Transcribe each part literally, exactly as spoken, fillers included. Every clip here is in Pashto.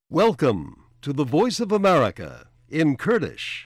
Welcome to the Voice of America in Kurdish.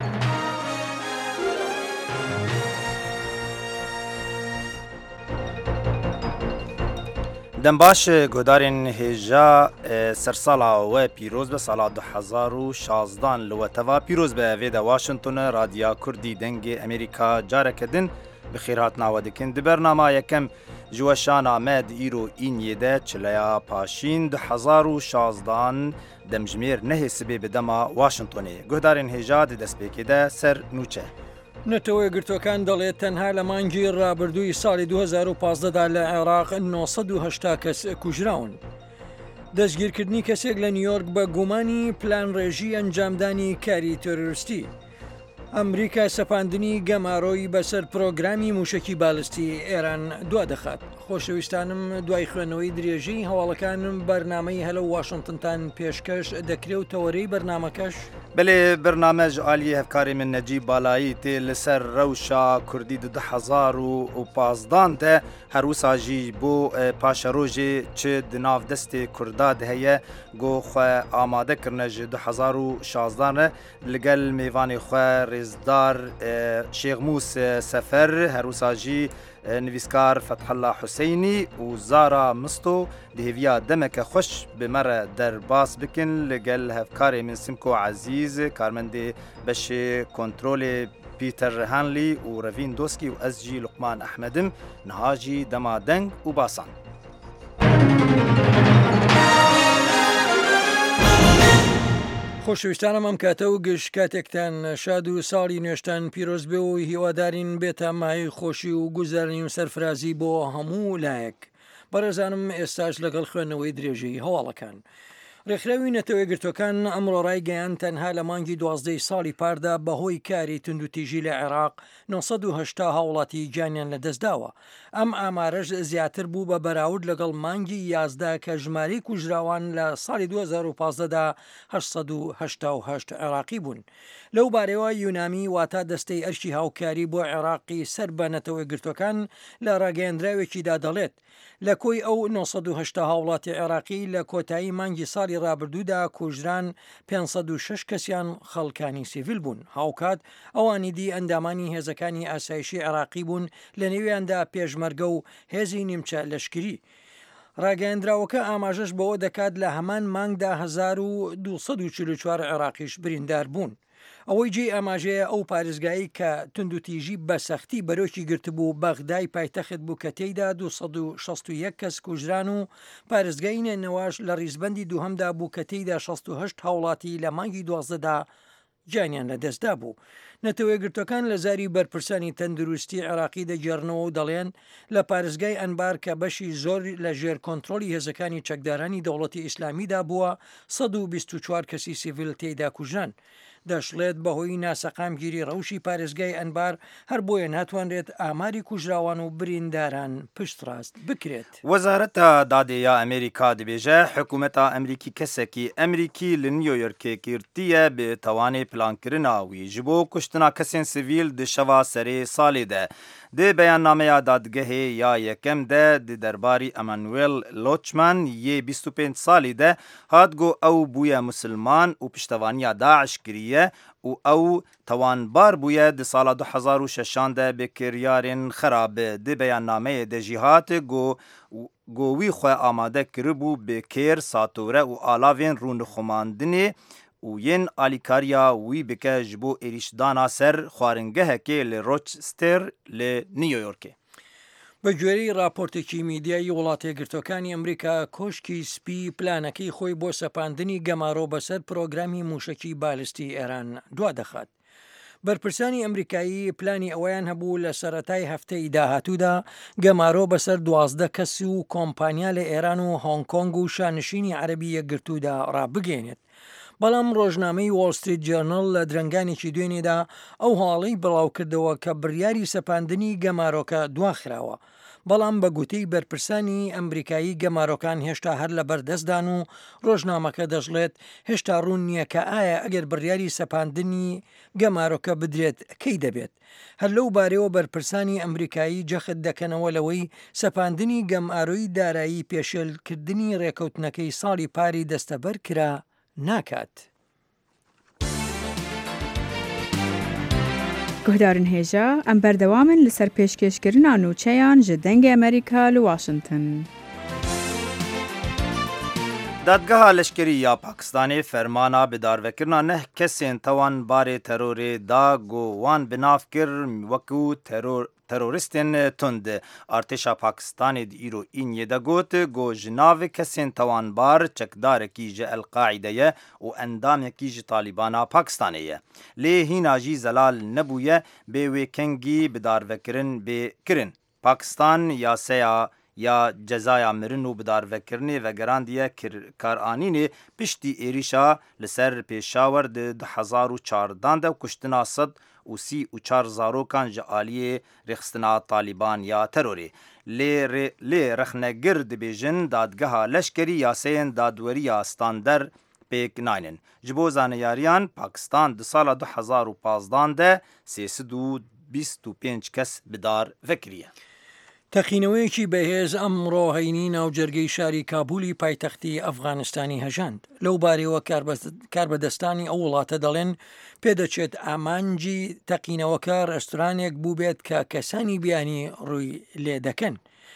دەمباش گۆدارên hêja sersala we pîroz be sala du hezar û şazdan li weteva pîroz be vê de Washingtonê Radiya Kurdî dengê Amerîka careke din bi xêrhatina we dikin di bernama yekem ji weşana me di îro îniyê de çileya paşîn du hezar û şazdan demjimêr nehê sibê bi dema Washingtonê guhdarên hêja di destpêkê de ser nûçe. نەتەوەی گرتوەکان دەڵێت تەنها لە مانگی ڕابردووی ساڵی دوو هەزار و پانزدەدا لە عێراق نۆ سەد و هەشتا کەس کوژراون. دەستگیرکردنی کەسێک لە نیویۆرک بە گومانی پلانڕێژی ئەنجامدانی کاری تۆرۆریستی. ئەمریکا سەپاندنی گەمارۆی بەسەر پرۆگرامی موشکی بالستی ئێران دوا دەخات. خۆشەویستانم دوای خوێنەوەی درێژەی هەواڵەکانم بەرنامەی هەلە واشنگتنتان پێشکەش دەکرێت و تەوەرەی بەرنامەکەش بلێ برنامەج عالیە هەفکاری من نەجیب بالایی تێ لەسەر ڕەوشا کوردی دو هەزار و پازدان تە هەروساژی بۆ پاشەڕۆژێ چ دناو دەستێ کوردا دهەیە گۆخوا ئامادەکردنە ji دو هەزار و شازدانە لەگەل میوانی خوا ڕێزدار شێخموس سەفەر هەروساژی نویسکار فتحالله حسینی و زارا مستو دهویا دمک خوش بمره در باس بکن لگل هفکار من سمکو عزیز کارمند بش کنترل پیتر هانلی و روین دوسکی و ازجی لقمان احمدم نهاجی دما دنگ و باسان. خۆشەویستانم ئەم کاتە و گشت کاتێکتان شاد و ساڵی نوێشتان پیرۆز بێ و هیوادارین بێتە مای خۆشی و گوزارنی و سەرفرازی بۆ هەموو لایەک. بەڕێزانم ئێستاش لەگەڵ خوێندنەوەی درێژەی هەواڵەکان. ڕێکخراوی نەتەوەی گرتوەکان ئەمڕۆ ڕایگەیان تەنها لە مانگی دوازدەی ساڵی پاردا بەهۆی کاری تونندوتیژی لە عێراق نۆ سەد و هەشتا هاوڵاتی گیانیان لەدەستداوە. ئەم ئامارەش زیاتر بوو بە بەراورد لەگەڵ مانگی یازدا کە ژمارەی کوژراوان لە ساڵی دوو هەزار و پانزدەدا هەشت سەد و هەشتا و هەشت عێراقی بوون. لەو بارەوە یونامی واتە دەستەی ئەرشی هاوکاری بۆ عێراقی سەر بە نەتەوەی گرتوەکان لە ڕاگەیەندراوێکیدا دەڵێت لە کۆی ئەو نۆ سەد و هەشتا هاوڵاتی عێراقی لە کۆتایی مانگی ساڵی ڕابردوودا کوژران پێنج سەد و شەش کەسیان خەڵکانی سیڤیل بوون. هاوکات ئەوانی دی ئەندامانی هێزەکانی ئاسایشی عێراقی بوون لە نێویاندا پێشمەرگە و هێزی نیمچە لەشکری. ڕاگەیەندراوەکە ئاماژەش بەوە دەکات لە هەمان مانگدا هەزار و دووسەد و چل و چوار عێراقیش بریندار بوون. ئەوەی جێ ئاماژەیە ئەو پارێزگایی کە تونندوتیژی بەسەختی بەرۆکی گرتبوو بەغدای پایتەخت بوو کە تێیدا دوو سەد و شەست و یەک کەس کوژران و پارێزگای نێنەوەش لە ڕیزبەندی دووهەمدا بوو کە تێیدا شەست و هەشت هاوڵاتی لە مانگی دوازدەدا جانیان لەدەستدا بوو. نەتەوەی گرتوەکان لە زاری بەرپرسانی تەندروستی عێراقی دەگێڕنەوە و دەڵێن لە پارێزگای ئەنبار کە بەشی زۆر لە ژێر کۆنتترۆلی هێزەکانی چەکدارانی دەوڵەتی ئیسلامیدا بووە سەد و بیست و چوار کەسی سیڤیل تێیدا کوژان. دەشڵێت بەهۆی ناسەقامگیری ڕەوشی پارێزگای ئەنبار هەر بۆیە ناتوانرێت ئاماری کوژراوان و برینداران پشتڕاست بکرێت. وەزارەتە دادەیە ئەمریکا دەبێژە حکوومەتە ئەمریکی کەسێکی ئەمریکی لە نیویۆرکێ گرتیە بێتەوانێ پلانکردناوی ji بۆ کوشتنا کەسێن سڤیل di şeva serê salê de. Di beyannameya dadgehê ya yekem de di derbarî Emanuel Lochman yê bîst û pênc salî de hat got ew bûye musilman û piştevaniya Daeş kiriye û ew tewanbar bûye di sala du hezar û şeşan de bi kiryarên xerab. Di beyannameyê de jî hat got got wî xwe amade kiribû bi kêr, satûre û alavên rûnixwimandinê û yên alîkariya wî bike ji bo êrişdana ser xwaringehekê li Rochester li New Yorkê. بە گوێرەی راپۆرتێکی میدیایی وڵاتە گرتوەکانی ئەمریکا کۆشکی سپی پلانەکەی خۆی بۆ سەپاندنی گەمارۆ بەسەر پرۆگرامی موشکی بالستی ئێران دوا دەخات. بەرپرسانی ئەمریکایی پلانی ئەویان هەبوو لە سەرەتای هەفتەی داهاتوودا گەمارۆ بەسەر دوازدە کەسی و کۆمپانیا لە ئێران و هۆنگکۆنگ و شانشینی عەرەبی یەکگرتوودا ڕابگەێنێت. بەڵام ڕۆژنامەی وۆڵستریت جۆرنڵ لە درنگانێکی دوێنێدا ئەو هاڵەی بڵاوکردەوە کە بڕیاری سەپاندنی گەمارۆکە دواخراوە. بەڵام بە گوتەی بەرپرسانی ئەمریکایی گەمارۆکان هێشتا هەر لە بەردەستدان و ڕۆژنامەکە دەژڵێت هێشتا ڕوون نییە کە ئایا ئەگەر بڕیاری سەپاندنی گەمارۆکە بدرێت کەی دەبێت. هەر لەو بارەوە بەرپرسانی ئەمریکایی جەخت دەکەنەوە لەوەی سەپاندنی گەمئارۆی دارایی پێشێلکردنی ڕێکەوتنەکەی ساڵی پاری دەستەبەر کرا ناکات. گوهدارن هێژە ئەم بەردەوامن لەسەر پێشکەشکردنا نوچەیان ji dengê Amerîka li Washington. دادگاها لشکری یا پاکستانی فرمانا بدارvekirina neh kesên tawan barê terorê da got wan binav kir wekû teroristên tund. Artêşa Pakistanê di îro îniyê de got got ji navê kesên tawanbar çekdarekî ji El-Qaîdeye û endamekî ji Talîbana Pakistanê ye. Lê hîna jî zelal nebûye bê wê kengî bidarvekirin bê kirin. Pakistan yaseya ya cezaya mirin û bidarvekirinê vegerandiye karanînê piştî êrişa li ser Pêşawer di di hezar û çardan de kuştina sed û sî û çar zarokan ji aliyê rêxistina Talîban ya terorê. Lê lê rexnegir dibêjin dadgeha leşkerî yaseyên dadweriya stander pêk naynin. Ji bo zaneyariyan Pakistan di sala du hezar û panzdan de sê sed û bîst û pênc kes bidar vekiriye. تەقینەوەیەکی بەهێز ئەمڕۆ هەینی ناوجەرگەی شاری کابولی پایتەختی ئەفغانستانی هەژاند. لەو بارەوە کاربەدەستانی ئەو وڵاتە دەڵێن پێدەچێت ئامانجی تەقینەوەکە ڕێستورانێک بوو بێت کە کەسانی بیانی ڕووی لێ دەکەن.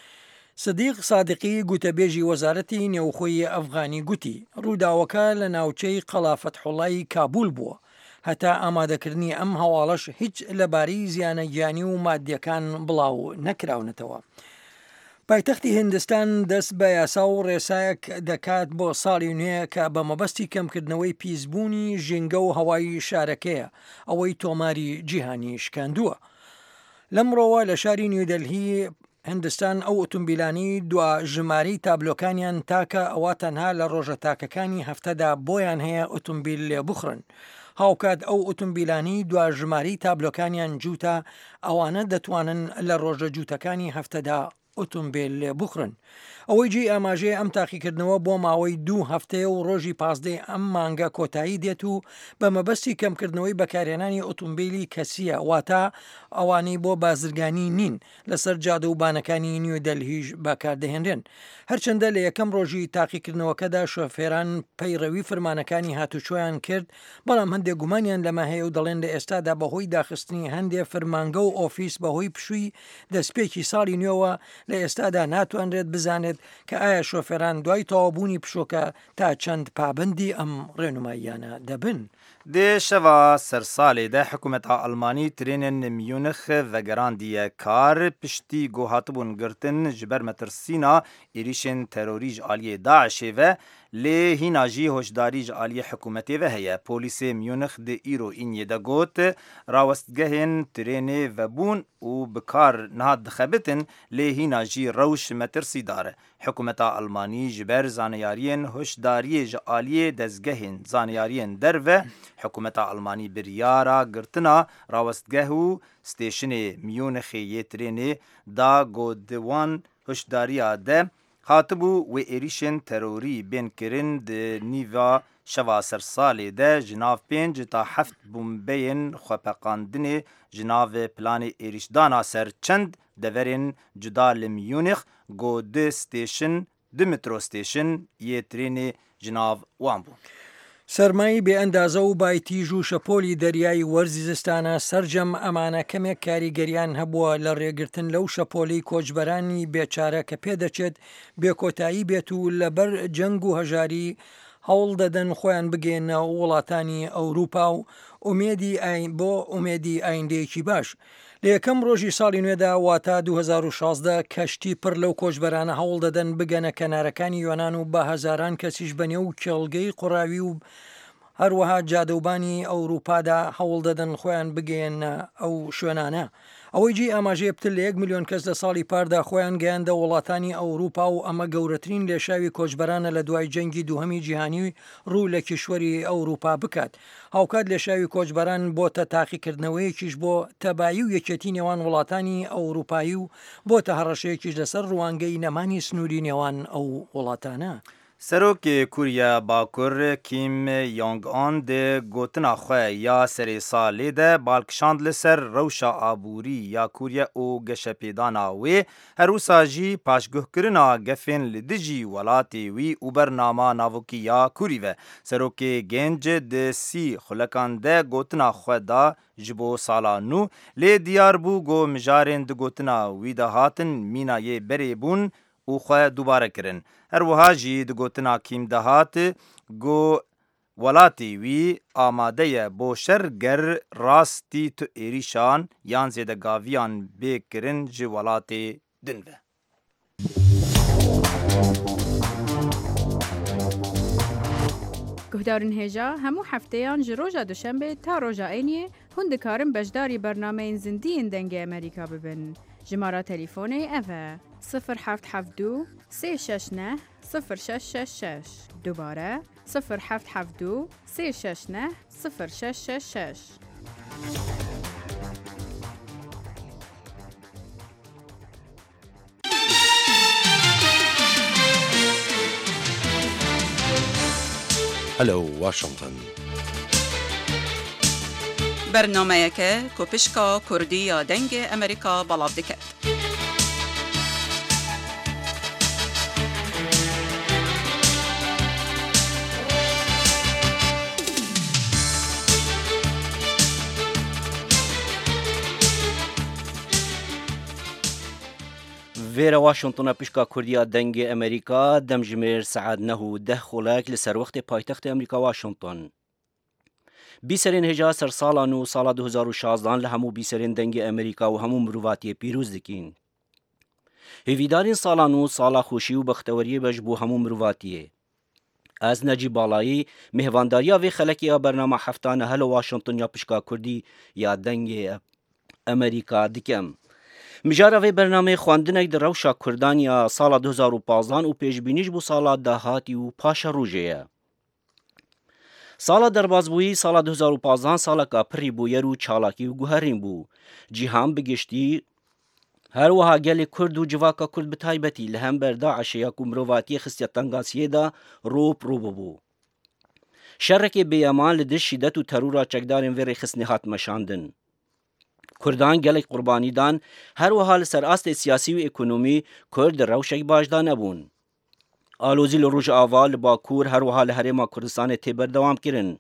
سدیق سادقی گوتەبێژی وەزارەتی نێوخۆی ئەفغانی گوتی ڕووداوەکە لە ناوچەی قەڵا فەتحوڵای کابول بووە. هەتا ئامادەکردنی ئەم هەواڵەش هیچ لەبارەی زیانە گیانی و مادیەکان بڵاو نەکراونەتەوە. پایتەختی هیندستان دەست بە یاسا و ڕێسایەک دەکات بۆ ساڵی نوێ کە بە مەبەستی کەمکردنەوەی پیسبوونی ژینگە و هەوای شارەکەیە ئەوەی تۆماری جیهانی شکاندووە. لەمڕۆوە لە شاری نیودەلهی هندستان ئەو ئۆتۆمبیلانی دوا ژمارەی تابلۆکانیان تاکە ئەوە تەنها لە ڕۆژە تاکەکانی هەفتەدا بۆیان هەیە ئۆتۆمبیل لێ بخڕن. هاوکات ئەو ئۆتۆمبیلانی دوا ژمارەی تابلۆکانیان جووتە ئەوانە دەتوانن لە ڕۆژە جووتەکانی هەفتەدا ئۆتۆمبیل لێ بخڕن. ئەوەی جێ ئاماژەیە ئەم تاقیکردنەوە بۆ ماوەی دوو هەفتەیە و ڕۆژی پازدەی ئەم مانگە کۆتایی دێت و بە مەبەستی کەمکردنەوەی بەکارهێنانی ئۆتۆمبیلی کەسیە واتە ئەوانەی بۆ بازرگانی نین لەسەر جادە و بانەکانی نیودەلهیش بەکاردەهێنرێن. هەرچەندە لە یەکەم ڕۆژی تاقیکردنەوەکەدا شۆفێران پەیڕەوی فەرمانەکانی هاتوچۆیان کرد، بەڵام هەندێک گومانیان لەمە هەیە و دەڵێن لە ئێستادا بەهۆی داخستنی هەندێک فەرمانگە و ئۆفیس بەهۆی پشووی دەستپێکی ساڵی نوێەوە لە ئێستادا ناتوانرێت بزانێت کە ئایا شۆفێران دوای تەوابوونی پشۆکە تا چەند پابندی ئەم ڕێنماییانە دەبن. Dê şeva sersalê de hikûmeta Almanî trênên Mûnix vegerandiye kar piştî got hatibûn girtin ji ber metirsîna êrişên terorî ji aliyê Daişê ve lê hîna jî hoşdarî ji aliyê hikûmetê ve heye. Polîsê Mûnix di îro îniyê de got rawestgehên trênê vebûn û bi kar nihat dixebitin lê hîna jî rewş metirsî dare. Hikûmeta Almanî ji ber zaneyariyên hoşdariyê ji aliyê dezgehên zaneyariyên derve Hikûmeta Almanî biryara girtina rawestgeh û stêşinê Mûnixê yê trênê da got di wan hoşdariya de hatibû wê êrişên terorî bên kirin di nîva şeva sersalê de ji nav pênc ta heft bombeyên xwepeqandinê ji navê planê êrişdana ser çend deverên cuda li Mûnix got di stêşin di metro stêşin yê trênê ji nav wan bû. سەرمایی بێئەندازە و بایتیژ و شەپۆلی دەریایی وەرزی زستانە سەرجەم ئەمانە کەمێک کاریگەریان هەبووە لە ڕێگرتن لەو شەپۆلی کۆچبەرانی بێچارە کە پێدەچێت بێکۆتایی بێت و لەبەر جەنگ و هەژاری هەوڵ دەدەن خۆیان بگێنە وڵاتانی ئەوروپا و ئومێدی بۆ ئومێدی ئایندەیەکی باش. لە یەکەم ڕۆژی ساڵی نوێدا واتە دوو هەزار و شازدە کەشتی پڕ لەو کۆچبەرانە هەوڵ دەدەن بگەنە کەنارەکانی یۆناان و بە هەزاران کەسیش بەنێو کێڵگەی قوڕاوی و هەروەها جادەوبانی ئەوروپادا هەوڵ دەدەن خۆیان بگەێنە ئەو شوێنانە. ئەوەی جی ئاماژەیە پتر لە یەک میلیۆن کەس لە ساڵی پاردا خۆیان گەیاندە وڵاتانی ئەوروپا و ئەمە گەورەترین لێشاوی کۆچبەرانە لە دوای جەنگی دووهەمی جیهانی ڕوو لە کیشوەری ئەوروپا بکات. هاوکات لێشاوی کۆچبەران بۆتە تاقیکردنەوەیەکیش بۆ تەبایی و یەکێتی نێوان وڵاتانی ئەوروپایی و بۆتە هەڕەشەیەکیش لەسەر ڕوانگەی نەمانی سنووری نێوان ئەو وڵاتانە. سروک کوریا باکور کیم یونگ آن ده گوتنا خواه یا سری سالی ده بالکشاند لسر روشا آبوری یا کوریا او گشپیدانا وی هروسا جی پاشگوه کرنا گفین لدجی ولاتی وی او برنامه ناوکی یا کوری و سروک گنج ده سی خلکان ده گوتنا خواه دا جبو سالا نو لی دیار بو گو مجارین ده گوتنا وی ده هاتن مینای بری بون او خواه دوباره کرن. هر وها جی ده گوتنا کیم ده هات گو ولاتی وی آماده بو شرگر راستی تو ایریشان یان زیده گاویان بکرن جی ولاتی دنوه. گهدارن هجا همو هفتهان جروجا دوشنبه تا روژا اینیه هندکارن بجداری برنامه زندین دنگ امریکا ببن. جماره تليفوني اوه صفر هفت هفت دو سه شش نه صفر شش شش شش دوباره صفر هفت هفت دو سه شش نه صفر شش شش شش. Hello, Washington. برنامه که کوپشکا کردی یا دنگ امریکا بلاو دکت. ویرا واشنطن پیشکا کردیا دنگ امریکا دمجمیر سعد نهو ده خلاک لسر وقت پایتخت امریکا واشنطن. بیسرین هجا سر سالان و سال دو هزار و شازده لهمو بیسرین دنگ امریکا و همو مروواتی پیروز دکین. هیویدارین سالان و سالا خوشی و بختوری بجبو همو مروواتیه. از نجی بالایی مهوانداریا و خلکی برنامه هفتان هل واشنطن یا پیشکا کردی یا دنگ امریکا دکم. مجاره و برنامه خواندنک در روشا کردان یا سال دو هزار و پانزده و پیشبینیش بو سال دهاتی و پاش روژه. سالا دربازبویی سال دو هزار و پانزده سالا که پری بویر و چالاکی و گوهرین بو. جیهان بگشتی هر وها گل کرد و جواکا کرد بتایبتی لهم بر داعش یا کمرواتی خستیا تنگاسیه دا روب روب بو. شرک بیامان لدش شدت و ترورا چکدارین وری خسنهات مشاندن. کردان گلک قربانی دان هر وها لسر آست سیاسی و اکنومی کرد روشک باشدا نبون. آلوزی لروج آوال باکور هر وها لحرما کردستان تیبر دوام کرن.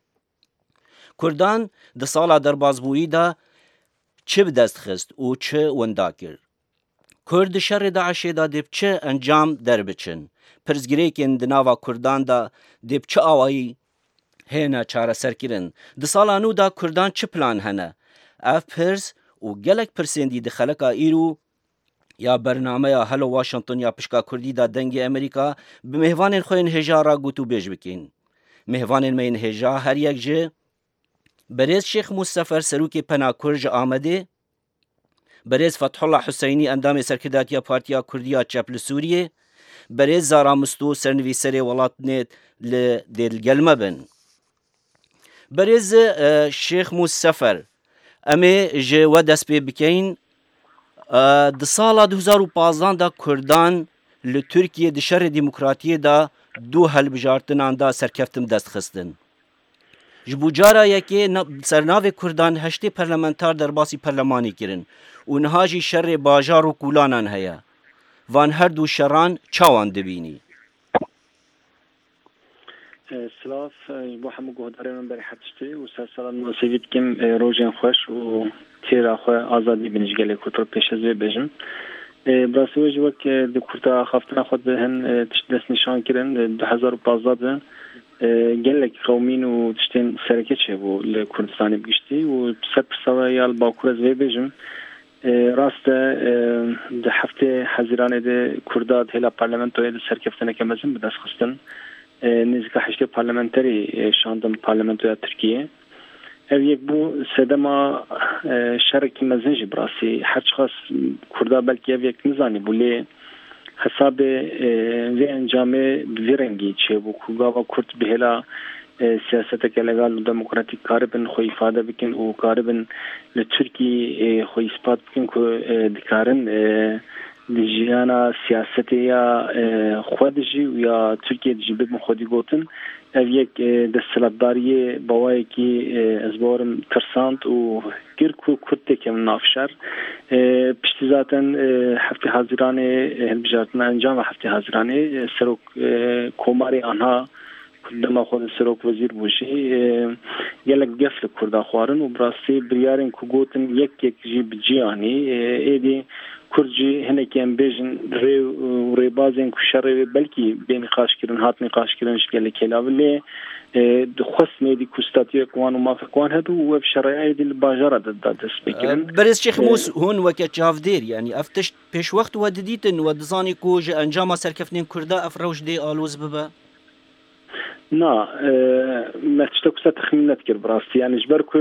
کردان ده سالا در بازبویی دا چه بدست خست و چه وندا کر. کرد شر داعش دا دیب چه انجام در بچن. پرزگری کن دناوا کردان دا دیب چه آوائی هینا چاره سر کرن. ده سالا نو دا کردان چه پلان هنه. اف پرز و گلک پرسندی ده خلقا ایرو یا برنامه یا هلو واشنطن یا پشکا کردی دا دنگ امریکا به مهوان خوین هجا را گوتو بیج بکین. مهوان مین هجا هر یک جه بریز شیخ مصطفی سروک پناکرج آمده، بریز فتح الله حسینی اندام سرکرداتیا پارتیا کردیا چپل سوریه، بریز زارا مستو سرنویسر ولات نت لدل گلمه بن. بریز شیخ مصطفی امی جه و دست پی بکین د سال دو هزار و پانزده دا کردان ل ترکیه د شر دموکراتی دا دو هل بجارتنان دا سرکفتم دست خستن. جبو جارا یکی سرناو کردان هشتی پرلمنتار در باسی پرلمانی کرن و نهاجی شر باجار و کولانان هیا. وان هر دو شران چاوان دبینی. سلاف بو همو گهداره من بری حدشتی و سر سالان موسیقیت کم روژن خوش و تیرا خواه آزادی بینشگلی کتر پیش از وی بجم. براسی وجه وک دی کرتا خافتنا خود به هن دست نشان کرن دو هزار و پانزده گلک قومین و تشتین سرکه چه بو لکردستانی بگشتی و سر پرساوه یال باکور از وی بجم. راست ده هفته حزیرانه ده کرداد هلا پارلمنتوی ده سرکفتنه که مزم بدست خستن. نزدیک هشت پارلمانتری شاندم پارلمانتوی ترکیه. ev yek bu sedema şereki mezinci brasi her şahs kurda belki ev yek nizani bu le hesabı ve encamı bir rengi çe bu kugava kurt bihela siyasete legal demokratik karibin xo ifade bikin o karibin le Türkiye xo ispat bikin ku dikarın لجيانا سياستی یا خودجی و یا ترکیه جی بب خودی گوتن اف یک دستلبداری باوی کی از بارم ترساند و گرکو کته که من نافشر پشتی ذاتن هفته حاضرانه هلبجارتن انجام هفته حاضرانه سروک کوماری آنها كلما خود سروک وزیر بوشی گلک گفل کرده خوارن و براستی بریارن کگوتن یک یک جی بجیانی ایدی کرجی هنکی ام بیجن ری و ری بازن کشره بلکی بین نقاش کردن هات نقاش کردن شکل کلاولی دخست میدی کستاتی کوان و مافکوان هدو و بشرایع دی الباجرة داد دست بکرن. برز شیخ موس هون وقت جافدیر يعني افتش پیش وقت و دیدیتن و دزانی کوج انجام سرکفنین کرده افروش دی آلوز ببا. نا ما تشتكو تخمينات كير براستي يعني جبركو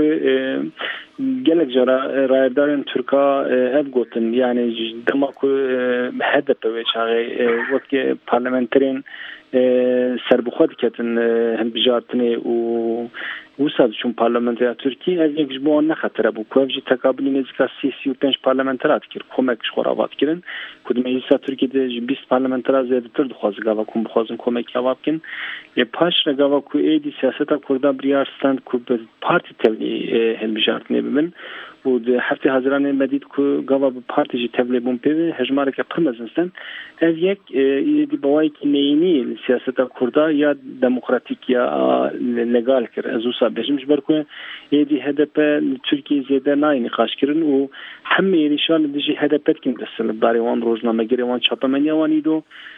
قالك جرا رايدارن تركا ابغوتن يعني دماكو هدف بويش هاي وقت بارلمنترين سربخوت كتن هنبجارتني و وصل شون پارلمانتر ترکیه از یک جبان نخطره بود که وجه تقابلی نزدیک سی و پنج پارلمانترات کرد کمکش خورابات کردن کدوم ایسا ترکیه ده بیست پارلمانتر زیاده تر دخواست گاوا کن بخوازن کمک یواب کن یه پاش رگاوا کو ایدی سیاستا کرده بریارستند که به پارتی تولی هل بجارتنی ببین و ده هفته حاضرانه مدید که گاوا به پارتی جی تولی بون پیوه هجماره که پرمزنستن از یک ایدی بوایی که نینی سیاستا کرده یا دموکراتیک یا لگال کرد از بهجمش بركو يدي هدف تركيا زيادة ناي نقاش كرن و هم يريشان ديجي هدفات كم دسل الداري وان روزنامه گري وان چاپا من يواني دو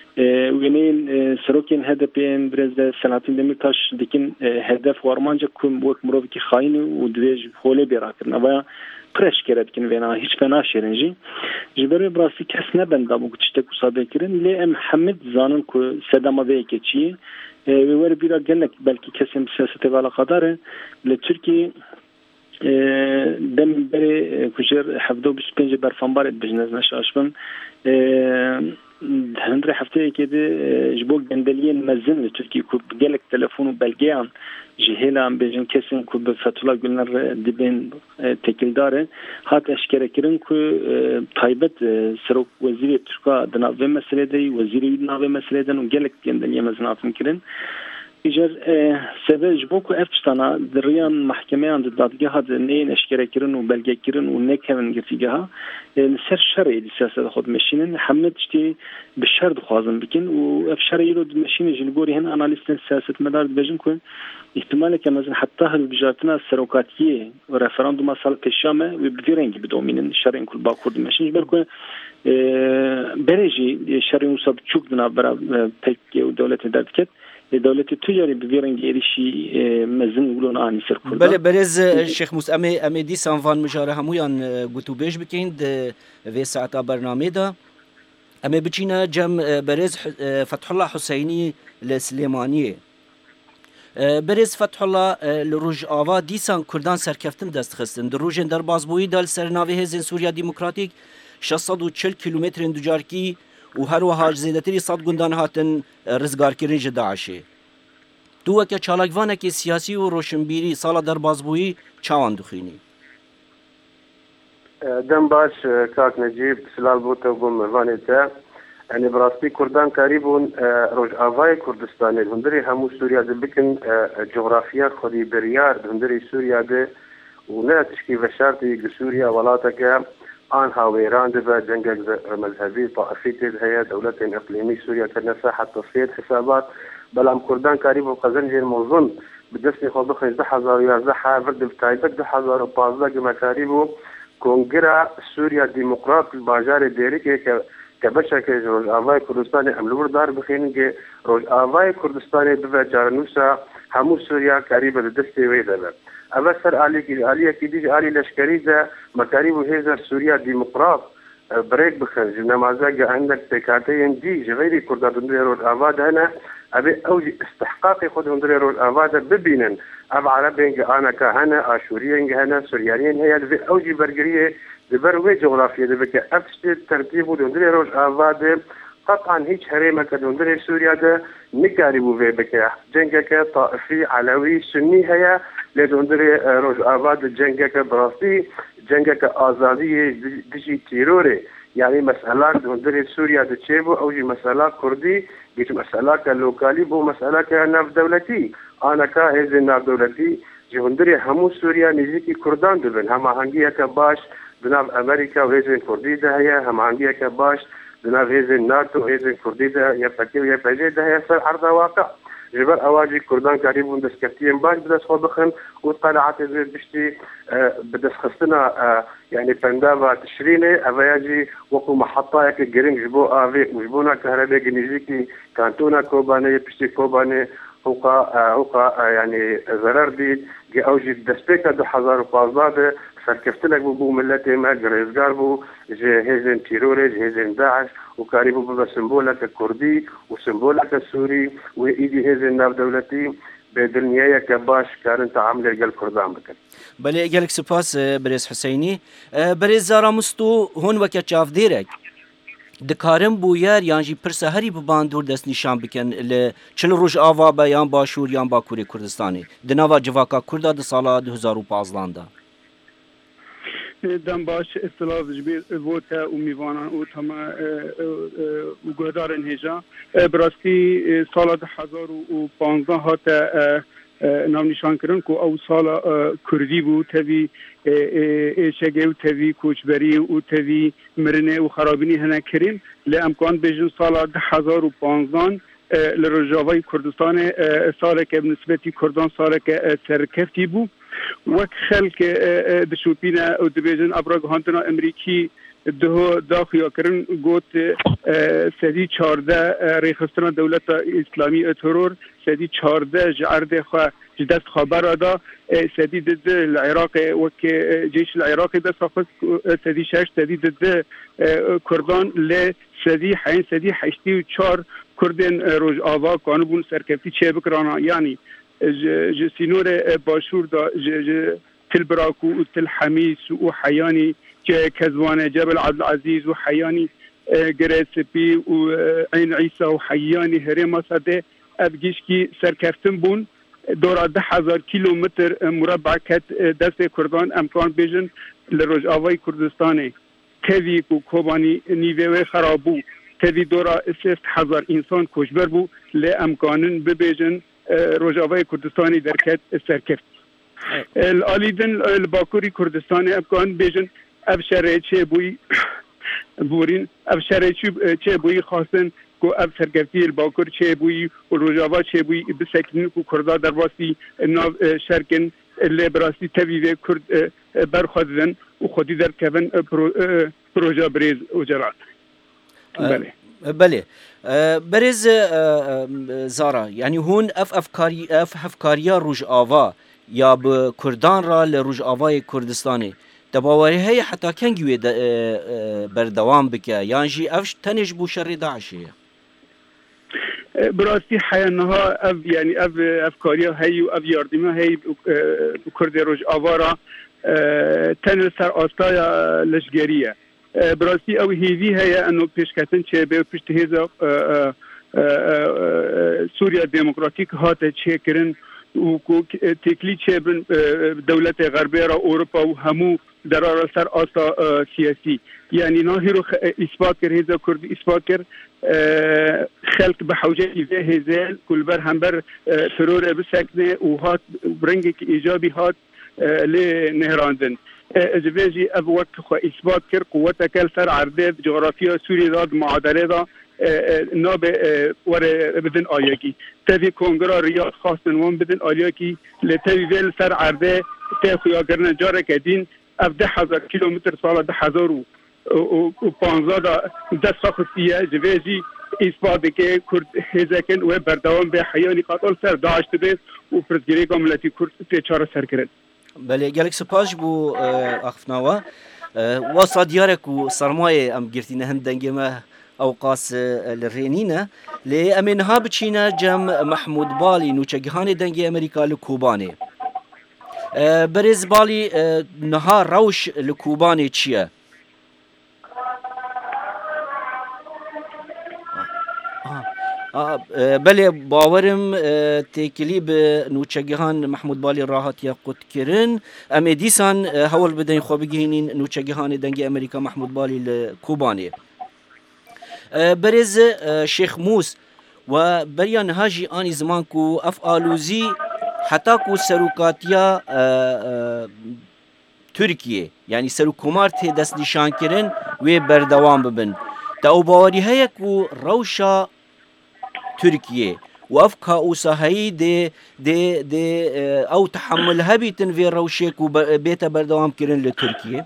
وينين سروكين هدفين برز سناتين دميرتاش ديكن هدف وارمانجا كم وك مروفكي خاين و دويج خولي بيراكرن و پرش کرد کن وینا هیچ فنا شرنجی جبر براستی کس نبند ابو گچته کوسابه کرن لی ام حمد زانن کو سدما وی کچی و ور بیرا گلک بلکی کسیم سیاست والا قدره لترکی دم بری کجر حفظو بیست و پنج برفانبار بجنز نشاشبن هندري حفتي كده جبوك بندلين مزن لتركي كوب جالك تلفون وبلجيان جهيلا بيجن كسن كوب فتولا قلنا دبين تكيلداره هات اشكره كرن كو طيبت سروك وزير تركا دناوي مسألة دي وزير دناوي مسألة دن وجالك بندلين مزناتهم كرن إجر سبب جبوكو أفتشتنا دريان محكمة عند الدادجة هذا نين أشكره كرن وبلجة كرن ونكمن جتيجها السر شرعي السياسة خود ماشينن حمد تشتي بالشر دخوازن بكن وأفشر يرود ماشين جنقوري هنا أناليست السياسة مدار بيجن كون احتمال كمزن حتى هالبجارتنا السروقاتية ورفراندوم صار كشامة وبفيرنج بدومين الشرعي كل باكورد ماشين جبركو بريجي شرعي مصاب تشوك دنا برا بيك ودولة دادكت دولة التجاري بفيرنج إيرشي مزن يقولون آني سركول. بله برز الشيخ موسى أمي أمي دي سانفان مجاره همويان قطو بيش بكين في ساعة برنامج ده أمي بتشينا جم برز فتح الله حسيني السليمانية برز فتح الله لروج آوا ديسان كردان سركفتن دست خستن در روجن در بازبوي دال سرناوي هزن سوريا ديمقراطيك شصد و چل كيلومتر دوجاركي و هر وها زیادتری صد گندان هاتن رزگار کردن داعشه. تو وقت چالاکوانه که سیاسی و روشنبیری سال در بازبویی چوان دخینی. دم باش کاک نجیب سلال بوته و مروانیته. يعني براستی کردان قریبون روج آوای کردستانی هندری همو سوریا ده بکن جغرافیا خودی بریار هندری سوریا ده و نه تشکی بشارتی سوریا ولاتا که آنها وإيران دبا جنگ مذهبي طائفي هي دولة إقليمية سوريا كان ساحة تصفية حسابات بلام كردان قريب وقزنج الموظن بدسني خو بخرج ده حزار يازحها فرد بتايبك ده حزار وبازلا كما قريبو كونغرا سوريا ديمقراط الباجار ديريك كبشا كروج آواي كردستاني أملور دار بخينك روج آواي كردستاني دبا جارنوسا همو سوريا قريبة دستي ويدبا أبصر عليك عليا كديج علي لشكري ذا مكاريب هذا سوريا ديمقراط بريك بخرج نماذج عندك تكاتين دي غير كردان دندريرو الأفاد هنا أبي أوجي استحقاقي خد دندريرو الأفاد ببينن أب عربين أنا كهنا أشوريين هنا سوريانين هي اللي أوجي برجريه ببروي جغرافيا دبك أفشت ترتيب دندريرو الأفاد قطعا هيك هريمة كدندري سوريا ده نكاريبو في بك جنجك طائفي علوي سني هي لدندري روج آباد جنگك براستی جنگك آزادی دیجی تیروره يعني مسألة هندري سوريا دتشيبو أو جي مسألة كردي جيت مسألة كلوكالي بو مسألة كناف دولتي أنا كهذا ناف دولتي جي هندري همو سوريا نزيكي كردان دبن هم هنجيا كباش بناف أمريكا وهذا كردي ده هي هم هنجيا كباش بناف هذا ناتو هذا كردي ده يفكر يفجع ده هي صار عرض واقع جبر أواجي كردان قريبون دسكتين باش بدس خبخن وطلعت زي بشتي أه بدس خصنا أه يعني بندابة تشريني أواجي وقو محطة يك جرين جبو آفي وجبونا كهرباء جنيزيكي كانتونا كوباني بشتي كوباني هوكا أه هوكا أه يعني ضرر دي جي أوجي دسبيكا دو حزار وبازداد سركفتلك بو ملتي ما جريزقار بو جي هيزن تيروري جي هيزن داعش وكاريبو بابا سمبولك الكردي وسمبولك السوري وإيدي هيزن ناف دولتي بدنيا كباش كارن تعامل رجال كردان بكن. بله اجلك سپاس برز حسینی برز زارا مستو هون وکه چاف دیرک دکارم بویر یانجی پر سحری بباندور دست نشان بکن ل چل روز آوا بیان باشور یان باکوری کردستانی دنوا جواکا کردا د سال دو هزار و پانزده دا دم باش اصطلاح جبیر ووتا و میوانان او تما و گهدارن هجا براستی سال دو هزار و پانزده هات نام نشان کردن که او سال کردی بود تبی ایشگه و تبی کوچبری و تبی مرنه و خرابینی هنه کریم لی امکان بجن سال دو هزار و پانزده لرجاوی کردستان سال که بنسبتی کردان سال که سرکفتی بود وک خلق دشوپینا و دبیجن ابراگ هانتنا امریکی ده داخیا کرن گوت سدی چارده ریخستنا دولت اسلامی ترور سدی چارده جعرده خوا جدست خبر دا سدی دد العراق وک جيش العراق ده ساخت سدی شش سدی دد کردان ل سدی حین سدی هشتی و چهار کردن روز آوا کانبون سرکفتی چه بکرانا یعنی جسينور باشور دا تل براكو وتل حميس وحياني كزوانة جبل عبد العزيز وحياني قريسبي وعين عيسى وحياني هريما ساده ابجيشكي سركفتن بون دورا ده هزار كيلومتر مربع كت دست كردان امكان بيجن لروج آواي كردستاني تذي كو كوباني نيوه خرابو تذي دورا سيست هزار انسان كشبر بو لامكانن ببيجن روجاوای کردستانی درکت سرکفت الالیدن الباکوری کردستانی افغان بیجن افشاره چه بوی بورین افشاره چه بوی خواستن کو اف سرکفتی الباکور چه بوی و روجاوا چه بوی بسکنین کو کردا در واسطی ناو شرکن لبراسی تبیه کرد برخوادن و خودی در کبن پروژه بریز و جلال بله بله برز زارا يعني هون اف افكاري اف افكاريا روج آوا يا بكردان را لروج آواي كردستاني دباوري هي حتى كان جوي بردوام بك يعني جي افش تنج بو شر داعش براستي حيانها اف يعني اف افكاريا هي اف ياردما هي كرد روج آوا را تن سر استايا لشگريه براستی او هیوی هیا انو پیشکتن چه به پشت هزا سوریا دموکراتیک هات چه کرن و تکلی چه بن دولت غربی را اروپا و همو درار سر آسا سیاسی یعنی ناهیرو اثبات کر هزا کرد اثبات کر خلق به حوجه ایوه هزال کل بر هم بر ترور بسکنه و هات برنگی که ایجابی هات لی نهراندن جبهجي أبوك خو إثبات كر قوتها كالسر عرداد جغرافيا سوريا داد معادلة دا ناب ور بدن آياكي تفي كونغرا رياض خاص نوان بدن آياكي لتفي فيل سر عرده تخويا قرن جارة كدين أبدا حزار كيلومتر سالة ده حزار و پانزده دا دست خاصية جبهجي إثبات كي كرد هزاكن و بردوان به حياني قاتل سر داعش تبه و فرزگيري كاملتي كرد تيچار سر کرد بله گلک سپاس بو اخفناوا واسا دیارک و سرمایه ام گرتینه هندنگه ما اوقاس الرينينا لأمنها بتشينا جم محمود بالي نوچگهان دنگي امريكا لكوباني برز بالي نهار روش لكوباني چيه بله باورم تکلی به نوچگیهان محمود بالی راحت یا قد کرن ام دیسان هول بدین خواب بگینین نوچگیهان دنگ امریکا محمود بالی لکوبانی برز شیخ موس و بریان هاجی آنی زمان کو اف آلوزی حتی کو سروکاتیا ترکیه یعنی سروکومار تی دست نشان کرن و بردوام ببن تا او باوری هیا کو روشا تركيا وافكا وصهي دي دي دي او تحملها بيتن في روشيك وبيتا بردوام كيرن لتركيا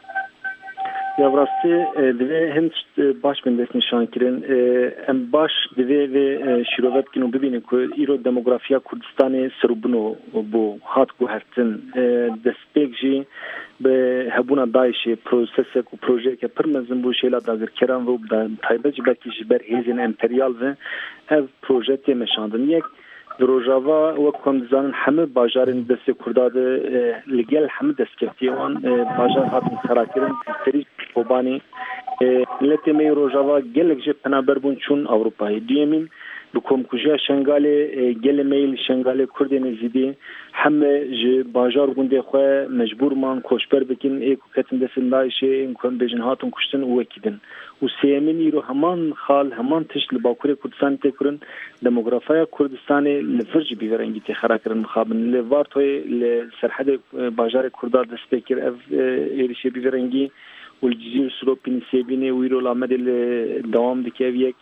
Ya rastî divê hin baş bin dest nîşan kirin em baş divê vê şîrovet bikin û bibînin ku îro demografiya Kurdistanê sirbûn bû hat guhertin destpêk jî bi hebûna Daişê prosesek û projeyeke pir mezin bû şêla dagirkeran ve taybet ji belkî ji ber hêzên emperyal ve ev proje tê meşandin yek di rojava wek ku em dizanin hemû bajarên destê Kurda de li gel hemû destkeftiyê wan bajar hatin xerakirin serî Kobanî milletê me rojava gelek jî penaber bûn çûn Ewropayê. Duyemîn bi komkujiya Şengalê gelê me li Şengalê Kurdên zîdî heme ji bajar gundê xwe mecbûr man koçber bikin ê ku ketin destên Daişê ên ku em bêjin hatin kuştin û wekî din. û sêyemîn îro heman xal heman tişt li Bakurê Kurdistanê tê kirin demografaya Kurdistanê li vir jî bîverengî tê xerakirin mixabin. Li Vartoyê li serhedê bajarê Kurda dest pê kir ev êrişê bîverengî والجزيرة سلوبين سيبيني ويرو لامد الدوام دكيفيك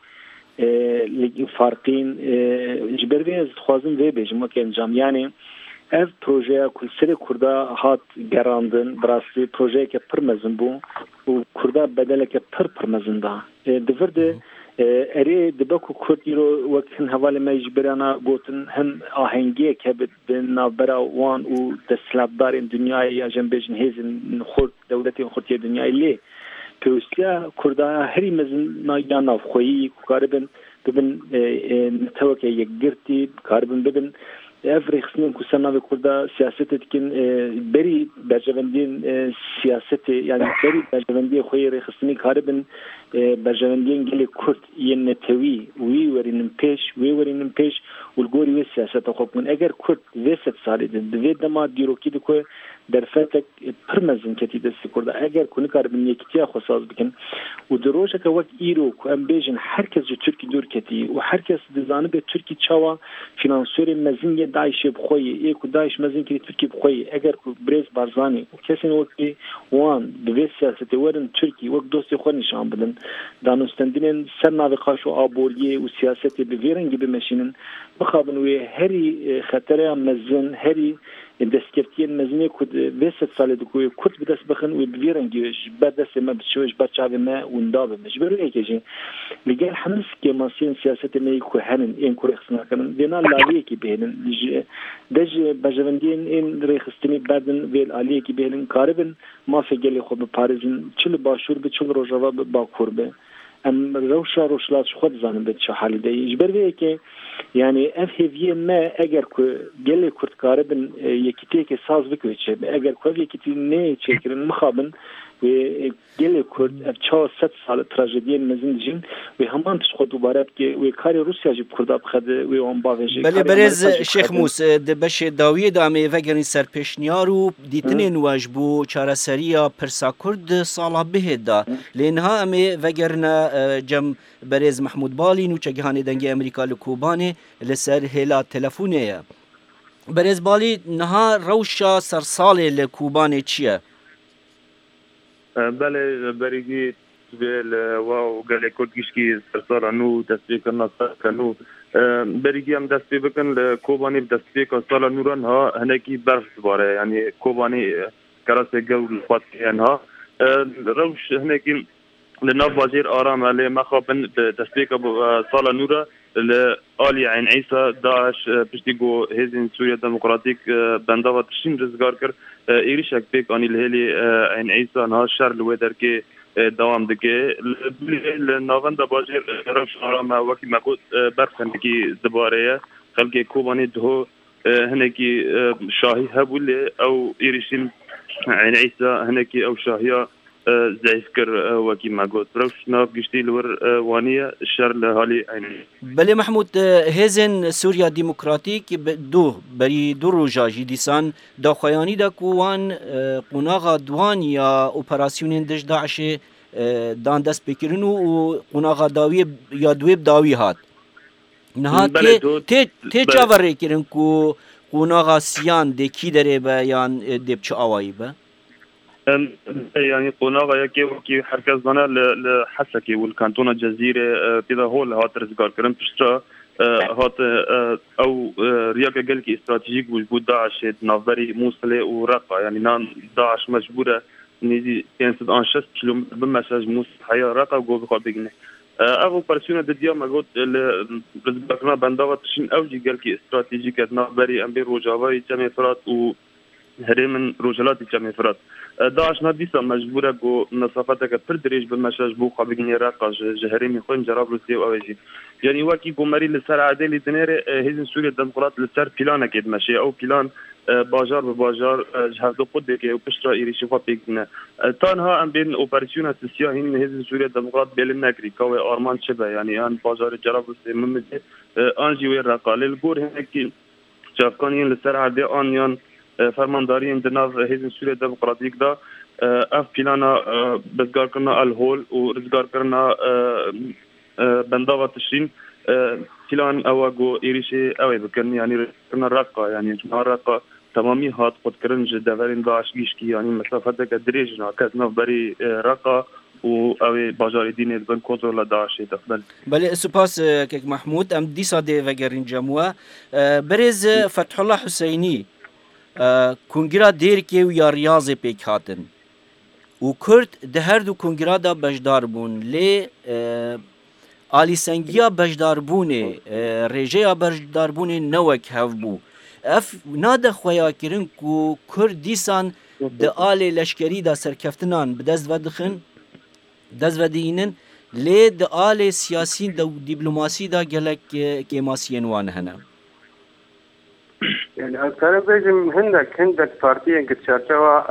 فارقين جبر في خوازم في بيجم وكان جام يعني ev projeye kulseri Kurda hat gerandın brasli projeye ke pırmezin bu u Kurda bedeleke pır pırmezin da divirde eri dibeku Kurd iro vakin havale mecberana gotin hem ahengiye ke navbera wan u deslabdarin dünyayı ya jembejin hezin Kurd devletin Kurdiye dünyayı li pevsiya Kurda heri mezin na nav khoyi karibin bibin neteweke yekgirti karibin bibin Evre xisnin ku sen navi Kurda siyaset etkin beri berjevendiğin siyaseti yani beri berjevendiği xoyi xisni karibin berjevendiğin geli Kurd yen netevi uy verinin peş uy verinin peş ulgori ve siyasete xopmun eğer Kurd veset salidin ve dema diroki de ku derfetek pırmezin keti desti Kurda eğer kuni karibin yekitiya xosaz bikin u deroja ka vak iro ku embejin herkes ji Türkiye dur keti u herkes dizanı be Türkiye çava finansörü mezin Daişê bixweyi ê ku Daîş mezin kirî Tirkiye bixweyi eger ku Brêz Barzanî û kesên wekî wan bi vê siyasetê werin Tirkiye wek dostê xwe nîşan bidin danûstendinên ser navê xaş û aboliyê û siyasetê bi vê rengî bimeşînin bixabin wê herî xetereya mezin herî destkeftiyên mezinê ku vê sed salê dikû wê Kurd bi dest bixin wê bi vê rengî ji ber destê me biçû ji ber çavê me winda bime ji ber wê jî li gel hemû skêmasiyên siyasetê me ku henin ên ku rêxistinakirin vêna laviyekî bihêlin dej bejevendiyên ên rêxistinê berdin vê aliyekî bihêlin karibin mafê gelê xwe biparêzin çi li başûr bi çi li rojava bi bakur be em rewşa rojhilat ji xwe dizanin bi çi halî de ji ber vê yekê yani ev hêviyê me eger ku gelê Kurd karibin yekîtiyekê saz bikeve eger ku ev yekîtî nê çêkirin mixabin ve gelê Kurd ev çawa sed sal trajediyên mezin dijîn ve heman tişt xwe dubare bike ve karê Rusya jî Kurda bixede ve wan bavêje belê berêz Şêx Mus di beşê dawiyê de em vegerîn serpêşniyar û dîtinên we ji bo çareseriya pirsa Kurd sala bihê da lê niha em ê vegerine cem berêz Mahmud Balî nûçegihanê dengê Amerîka li Kobanê li ser hêla telefonê ye berêz Balî niha rewşa sersalê li Kobanê çi ye بله برگی بیل و گله کردگیشکی سرسال نو دستی کن سر نو برگی هم دستی بکن کوبانی دستی کن سال نوران ها هنگی برف باره یعنی کوبانی کراس گل خواست ها روش هنگی لناف وزیر آرام علی مخابن دستی کن سال نورا لآلی عین عیسى داعش پشتی گو هزین سوریه دموکراتیک بنداوات شین رزگار کرد ایریشک بیک آنی لهلی عین عیسى نها شر لویدر که دوام دکه لناوند باجر روش آرام وکی مکود برخندگی دباره خلقی کوبانی دهو هنگی شاهی هبوله او ایریشیم عین عیسى هنگی او شاهیا ضعیف کر وکی مگوت روش ناب گشتی لور وانیه شر لحالی عینی. بله محمود، هزن سوریا ديمقراطيك دو بري دو روجا جي ديسان دا خياني دا كوان قناغا دوان يا اوبراسيونين دش داعش دان دست بكرنو و قناغا داوي يا دويب داوي هات نهات تي تي جاوري كرن كو قناغا سيان دي كي دريبا يان دي بچ آوائي با يعني قناغا يكي وكي حركز دانا لحسكي والكانتون الجزيرة كده هو اللي هات رزقار كرن بشترا هات او رياكا قلكي استراتيجيك وجود داعش نافبري موصلة ورقة يعني نان داعش مجبورة نيزي تنسد ان شست كيلومتر بمساج موصل حياة رقة وقو بخواه بيقنه اغو برسيونة دديا ما قلت رزقارنا بنداغة تشين اوجي قلكي استراتيجيك نافبري امبير روجاواي جامي فرات و هرمن روجلاتي جامي فرات داعش ناديسا مجبورة قو نصافتك بردريج بمساج بو خواه بيقنه رقة جهرمي خوين جراب روسيا واوجي يعني واكي قمري لسر عدالي دنيري هزن سوريا الديمقراط لسر بلان اكيد ماشي او بلان باجار بباجار جهاز قدك وبشرا إيريشي فابيقنا تانها ام بين اوبراسيونات السياهين هزن سوريا الديمقراط بيلن ناكري كوي ارمان شبه يعني ان باجار جراب روسيا ممد انجي وين رقا للقور هناكي جافكانيين لسر عدالي انيان فرماندارين دناف هزن سوريا الديمقراطيك دا اف بلانا بزگار کرنا الهول و رزگار کرنا بنداوة تشرين فلان أواجو إيريشي أوي بكرني يعني كنا رقة يعني جماعة رقة تمامي هات قد كرنج دفرين داعش جيشكي يعني مسافة كدريجنا كذنا بري رقة و أوي باجار ديني بن كوزولا داعش تقبل. بله سپاس كيك محمود ام ديسا دي وگرين جموع برز فتح الله حسيني كونگرا دير كي ويا رياضي بيك هاتن و كرد ده هر دو كونگرا دا بجدار بون لي آلی سنگیا بجداربونه رژه بجداربونه نوک هف بو اف ناده خویا کرن کو کرد دیسان ده آلی لشکری دا سرکفتنان بدست ودخن دست ودینن لی ده آلی سیاسی دا دیپلوماسی دا گلک کیماسین وان هنه يعني أنا بيجم هندك هندك بارتيين كتشاركوا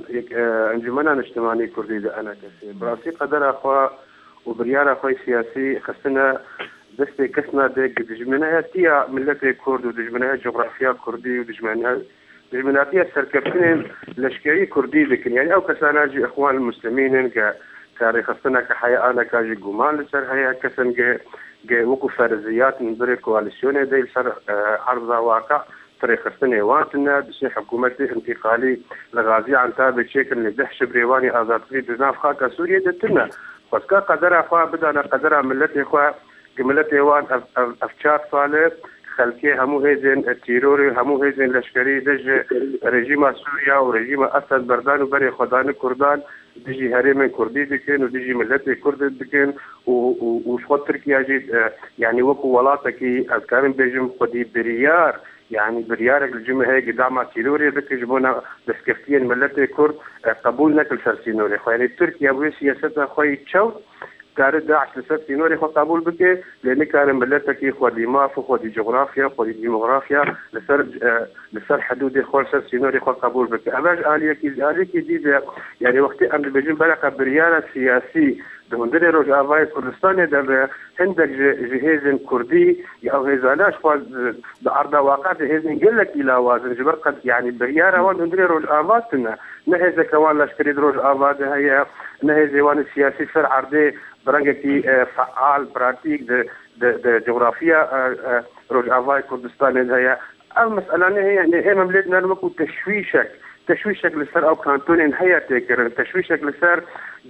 انجمنا اجتماعي كردي أنا كسي براسي قدر أخوا وبريارة خوي سياسي خصنا دستي كسنا ديك دجمناها تيا ملتي كرد ودجمناها جغرافيا كردي ودجمناها دجمناها تيا سركبتين لشكري كردي لكن يعني أو كسانا جي إخوان المسلمين كا كاري خصنا كحياة أنا كاجي قومان لسر هيا كسن جي جي وقو فرزيات من بري كواليسيوني دي لسر عرضة واقع طريق خصنا وانتنا بسي حكومتي انتقالي لغازي عن تابع شكل ندحش بريواني آزاد في دناف خاكا سوريا دتنا بس كا قدر أخوة بدأنا قدر ملتي أخوة ملتي وان أفشار صالح خلكي همو هيزن التيروري همو هيزن لشكري دج رجيم سوريا ورجيم أسد بردان وبري خدان كردان دجي هريم كردي دكين ودجي ملتي كرد دكين وشخط تركيا جيت يعني وكو ولاتكي أذكارن بيجم خدي بريار يعني بريارك الجمع هيك دعم تيروري ذكي جبونا دسكفتين ملتي كرد قبول نكل سرسينوري خو يعني تركيا بوي سياستها خوي تشو كارد داعش لسرسينوري خو قبول بكي لأن كان ملتك خو ديماف خو دي جغرافيا خو دي ديموغرافيا لسر لسر حدود خو سرسينوري خو قبول بكي أباج آلية كي آلية كي دي يعني وقت أمر بيجين بلقى بريارة سياسي دهندري روج آفاي كردستاني ده هندك جهازن كردي أو هزالاش خواز بعرض واقع جهازن قلك إلى وازن جبرقد يعني بريارة وان هندري روج آفاتنا نهزة كوان لشكري روج آفات هي نهزة وان السياسي سر عرضي برنجكي فعال براتيك ده ده جغرافيا روج آفاي كردستاني هي المسألة هي يعني هي مملكنا نمكو تشويشك تشويشك لسر أو كانتون هي تكرر تشويشك لسر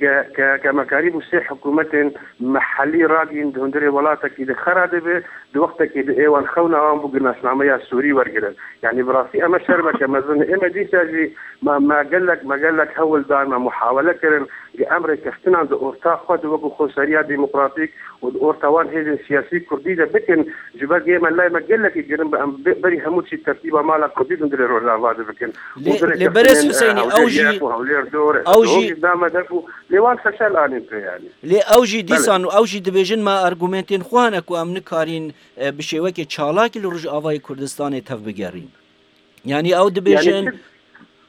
كمكاريب وسي حكومة محلي راجين دهندري ولاتك إذا خرد به دوقتك إذا إيوان خونا عم بقولنا إسلامية السوري ورجلا يعني براسي أما شربة كما زن إما دي ساجي ما ما قال لك ما قال لك هول دار ما محاولة كرن لأمر كفتنا د أورتا خد وقو خسارية ديمقراطيك والأورتوان هذه سياسي كردية بكن جبال جيما لا ما قال لك يجرن بري هموت شي ترتيبة مالا كردي دهندري رولا هذا بكن لبرس حسيني أوجي أوجي دام دفو لوان فشل آنين يعني لي أوجي ديسان وأوجي دبيجن ما أرجومنتين خوانك وأمن كارين بشيوكي تشالاك لرج آوای كردستان تف بگرين يعني أو دبيجن يعني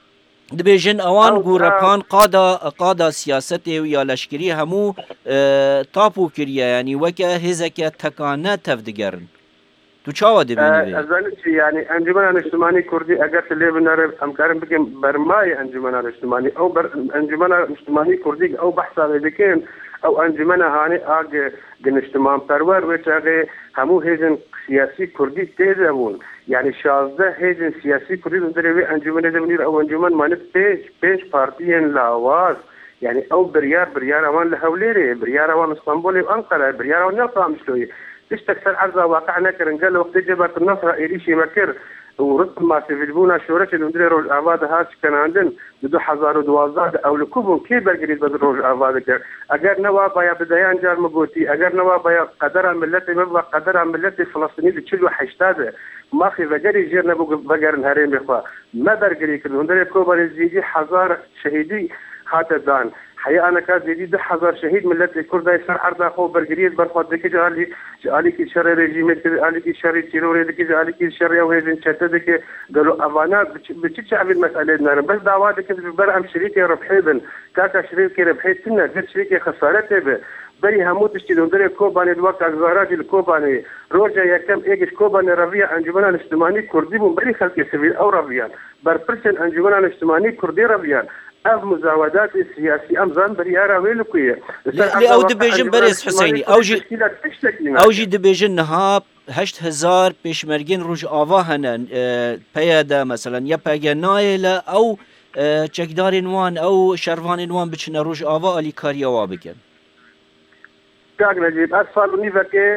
دبیجن اوان گورپان قادا قادا سیاست و یا لشکری همو تاپو کریه یعنی وکه هزکه تکانه تفدگرن تو چاوا دبینی ازانی چی یعنی انجمن اجتماعی کردی اگر تلی بناره امکارم بکن برمای انجمن اجتماعی او بر انجمن اجتماعی کردی او بحثا بکن او انجمن هانی آگ گنجتماع پرور و چاگه همو هیجن سیاسی کردی تیزه بون یعنی شازده هیجن سیاسی کردی داره وی انجمن دبنیر او انجمن مانه پیش پیش پارتیین لاواز یعنی او بریار بریار اوان لحولیره بریار اوان اسطنبول و انقره بریار اوان نلقام شلوی تش تكسر عرضة واقع نكر قال وقت جبهة النصر إيريشي مكر ورد ما سيفيلبونا شورش اللي روج آباد هاش كان عندن بدو حزار ودوازاد أو لكوبون كي برجريد بدو روج آباد كر أجر نوا بيا بديان جار مبوتي أجر نوا بيا قدر ملتي مبغى قدر ملتي فلسطيني بتشيلوا حشتاده ما في بجري جيرنا بجر الهرم بخوا ما برجري كل هندري كوبر الزيدي حزار شهيدي هذا دان حقيقة أنا كان زيدي ده حزار شهيد ملت الكردة يسر عرض أخو برجريد برخوات دكي جالي جالي كي شر رجيمت جالي كي شر تيرور دكي جالي كي شر يوهيزن شتى دكي قالوا أفانا بتشي شعب المسألة نارم بس دعوات دكي برهم شريكي ربحيبن كاكا شريكي ربحي سنة غير شريكي خسارته به بری همو تشتی دندره کوبانی الوقت از غراج الكوباني روجا يكم ايش كوباني ربيع انجمن الاجتماعي كردي بری خلق سبيل او ربيان بربرشن انجمن الاجتماعي كردي ربيان اف مزاودات السياسي امزان بريارا ويلكويه او دبيجن بريس حسيني اوجي اوجي دبيجن نها هشت هزار پیشمرگین روج آوا هنن پیاده مثلا یا پیگنایله او چکدار نوان او شروان نوان بچنه روج آوا علی کاریا بکن كاك نجيب أسفل نيفكي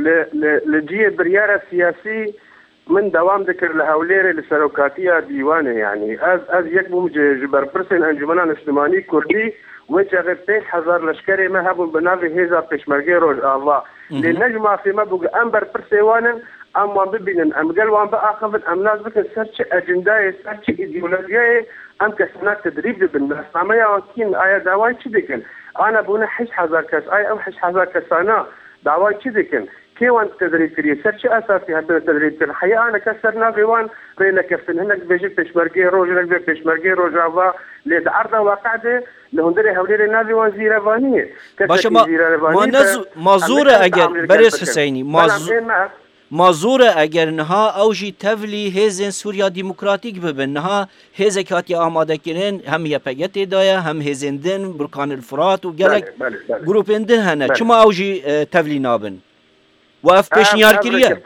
لجيه بريارة سياسي من دوام ذكر لهوليري لسروكاتية ديوانه يعني از از يكبو جبر برسن انجمنان اجتماعي كردي وجه غير تيش حزار لشكري ما هبو بنافي هيزا بشمرقي روج الله لنجمع في مبوغ أمبر برسيوانا أم وان ببينن أم قال وان بآخفن أم ناس بكن سرش أجنداي سرش إيديولوجياي أم كسنات تدريب بالناس عميا وكين آيا داوان شدكن أنا بونا حش حزار كاس أي أو حش حزار كاسانا دعوات شدكن كي وان تدريب كريه سرش أساسي هذا التدريب كن حقيقة أنا كسرنا غيوان رينا كفتن هناك بيجي بشمرقي روج رجل بشمرقي روج عفا ليد عرضة واقعدة لهندري هوليري نافي وان زيرافانية باشا ما ما نز مازورة أجر بريس حسيني مازورة مازوره اگر نها اوجی تولی هزن سوریا ديمقراطيك ببن نها هزکاتی آماده کنن هم یپگت دایا هم هزندن برکان الفرات و گلک گروپندن هنه چما اوجی تولی نابن و اف پیشنیار کریه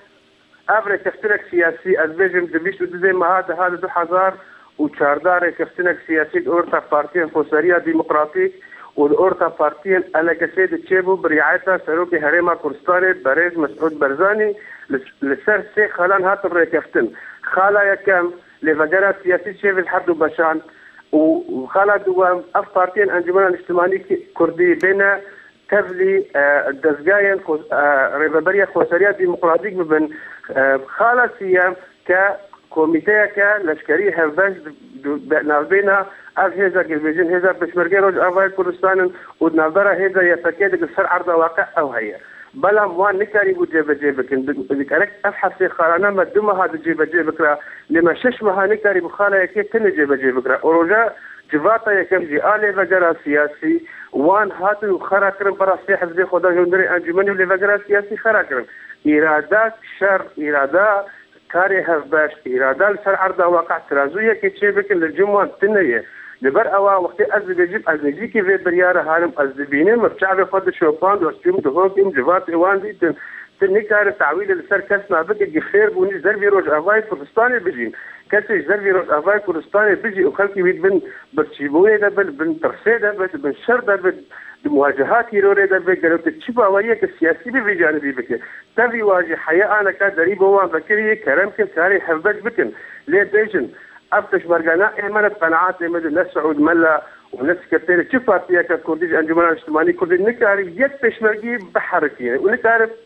افره کفتنک سیاسی از بیجم دبیش و دیده ما هذا هذا دو حزار و چاردار کفتنک سیاسی اورتا پارتین خوصریا ديمقراطيك والأورتا بارتين أنا كسيد تشيبو برعايتها سروكي هريما كردستاني بريز مسعود برزاني لسر سي خلان هاتب ريكفتن خالا يكام لفجرات سياسي شيف الحد وبشان وخالا دوام أف بارتين أنجمان الاجتماعي كردي بين تفلي الدزقاين ريبابريا خوسريات ديمقراطيك ببن خالا سيام ك كوميتيه ك لشكري هفاش نالبينا از هزا جلبيجين هزا بشمرقي روج افاي كردستان ودنظرة هزا يتكيد قصر عرض واقع او هي بلا موان نكاري بجيب جيبك ذكرك افحص خالانا مدوما هذا جيب جيبك لما ششمها نكاري بخالا يكي تن جيب جيبك ورجاء جفاتا يكم جي آلي فقرا سياسي وان هاتو خرا كرم براسي حزبي خدا جندري انجمني ولي فقرا سياسي خرا كرم إرادات شر إرادات كاري هفباش إرادة لسر عرض واقع ترازوية كي تشيبك للجموان تنية لبر أوا وقت أزل يجب أزل يجي في بريارة هارم أزلبينين مرجع بفضل شوبان دوستيوم دهوكيم جوات إيوان دي تن تني كار تعويل لسر كسنا بك جخير بوني زربي روج أفاي كردستاني بجين كسي زربي روج أفاي كردستاني بجي وخلقي بيت بن برشيبوية دبل بن ترسي دبل بن شر دبل مواجهات يروري دبل قالوا تشبه وياك السياسي بفي جانبي بك تبي واجه حياة أنا كدريب وان بكري كرم كساري حفظ بكن ليه بيجن أفتش مرجانا إيمانة قناعات إيمانة ناس سعود ملا وناس كتير شفات فيها ككرديج أنجمان الاجتماعي كردي نكاري يد بيش مرجي بحركية ونكاري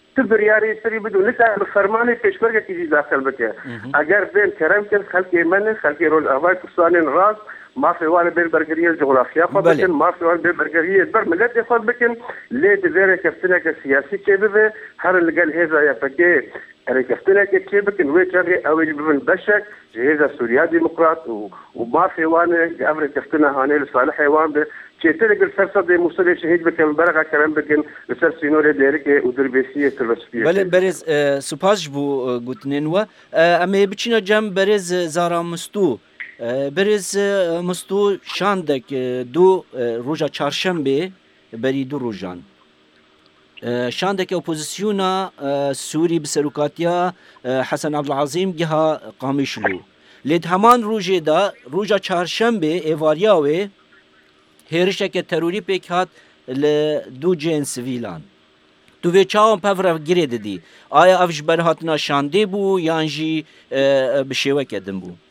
تو بریاری سری بدون نتا فرمان پیشمرگ کی داخل بکه اگر بین کرم کن خلق من خلق رول اول کسان راس ما في وان بالبرجريه الجغرافيه خو بكن ما في وان بالبرجريه بر ملت خو بكن ليه دير كفتنا كسياسي كبه هر اللي قال هذا يا فكي ركفتنا كبكن ويجري او بن بشك هذا سوريا ديمقراط وما في وان امر كفتنا هاني لصالح حيوان چتر اگر فرصت موصل شهید بکن برقه کلام بکن لسر سینور دیرک و دربیسی تلوسفیه بله برز سپاس بو گوتنین و اما بچینا جم برز زارا مستو برز مستو شاندک دو روژا چهارشنبه بری دو روژان شاندک اپوزیسیونا سوری بسروکاتیا حسن عبدالعظیم گها قامیشلو لید همان روژه دا روژا چهارشنبه ایواریاوه هێرشێکی تەروری پێک هات لە دوو جێن سڤیلان. تو vê çawan pev rev girê didî. Aya ev ji ber hatina şandê bû yan jî bi şêwekê din bû?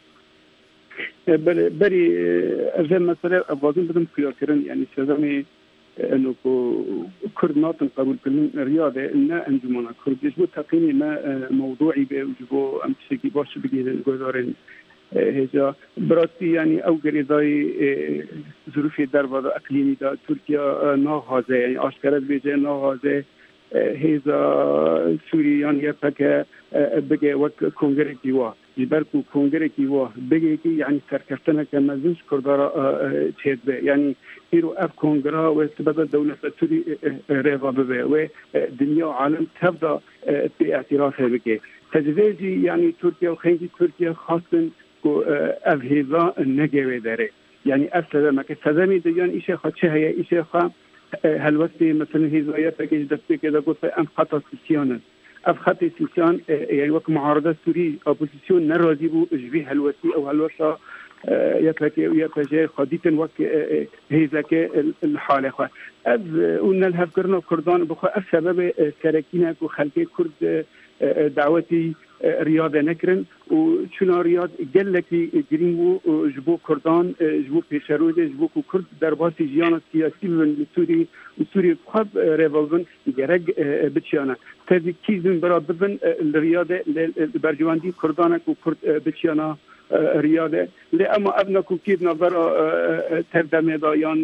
Berî ev mesele ev vazim bidim xiyakirin yani sezemê انه كرد ناطن قبول كلن رياضه ان انجمنا كرد جبو تقييم ما موضوعي بجبو امسكي باش بيجي جزارين هجا براستی یعنی او گریدای ظروف در وضع اقلیمی دا ترکیه ناهازه یعنی آشکارت بیجه ناهازه هیزا سوریان یا پکه بگه وک کنگره کیوا جبر کو کنگره کیوا بگه کی یعنی سرکفتنه که مزنش کردارا چید به یعنی ایرو اف کنگره و استبدال دولت توری ریغا ببه و دنیا و عالم تبدا به اعتراف بگه تجویزی یعنی ترکیه و خیلی ترکیه خواستن کو اف هیزا نگوه داره یعنی اف سزمه که سزمی دیان ایشه خواه چه هیا ایشه خواه هلوستی مثلا هیزایت بگیش دسته که دا گفت ام خطا سیسیانه اف خط سیسیان یعنی وقت معارضه سوری اپوزیسیون نرازی بو جوی هلوستی او هلوسا يتلكي ويتجي خديتن وك هيزك الحاله خو اب قلنا لها فكرنا كردان بخو السبب سركينك وخلكي كرد دعوتي رياضه نكرن وشنو رياض قال لك جريمو جبو كردان جبو بيشرود جبو كرد درباسي جيانا سياسي من سوري وسوري خب ريفولفن جرج بتشانا تذي كيزن برا ببن الرياضه برجواندي كردانك وكرد بتشانا رياضه لأما ابنك كيد نظر تردم دایان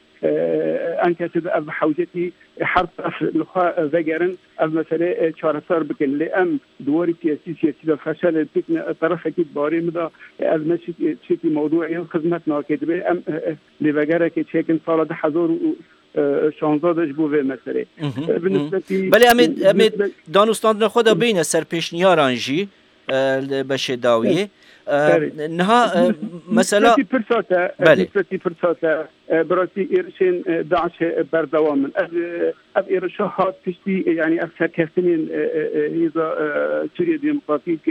انکسب از حوجتی حرف لخوا وگرن از مسئله چارسار بکن لأم دواری سیاسی سیاسی دا فشل تکن طرف اکید باری مدا از مشید چیتی موضوعی خدمت ناکد به ام لوگره که چیکن سال ده هزار شانزادش بو به مسئله بله امید دانستان خدا بین سرپیشنیاران جی بشه داویه نها مثلا فرصة بله فرصة براسي إيرشين داعش بردوام أب أب إيرشاهات تشتي يعني أكثر كثيرين هذا سوريا ديمقراطيك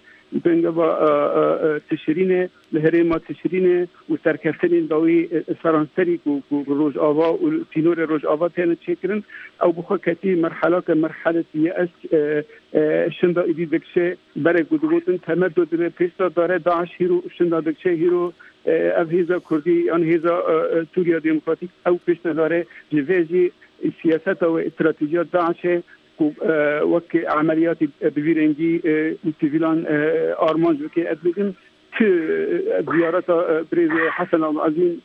بنجوا تشرينه لهريما تشرينه وسركفتين داوي فرنسري وروج آوا وتينور روج آوا تين تشكرن أو بخو كتير مرحلة كمرحلة يأس شندا إدي دكشة برا قدوتن تمدد بيستا داره داعش هيرو شندا دكشة هيرو أفهيزا كردي أن هيزا سوريا ديمقراطيك أو بيستا داره جفاجي السياسات واستراتيجيات داعش وك عمليات بفيرنجي سيفيلان آرمانج وكي أدلقن في زيارة بريز حسن العظيم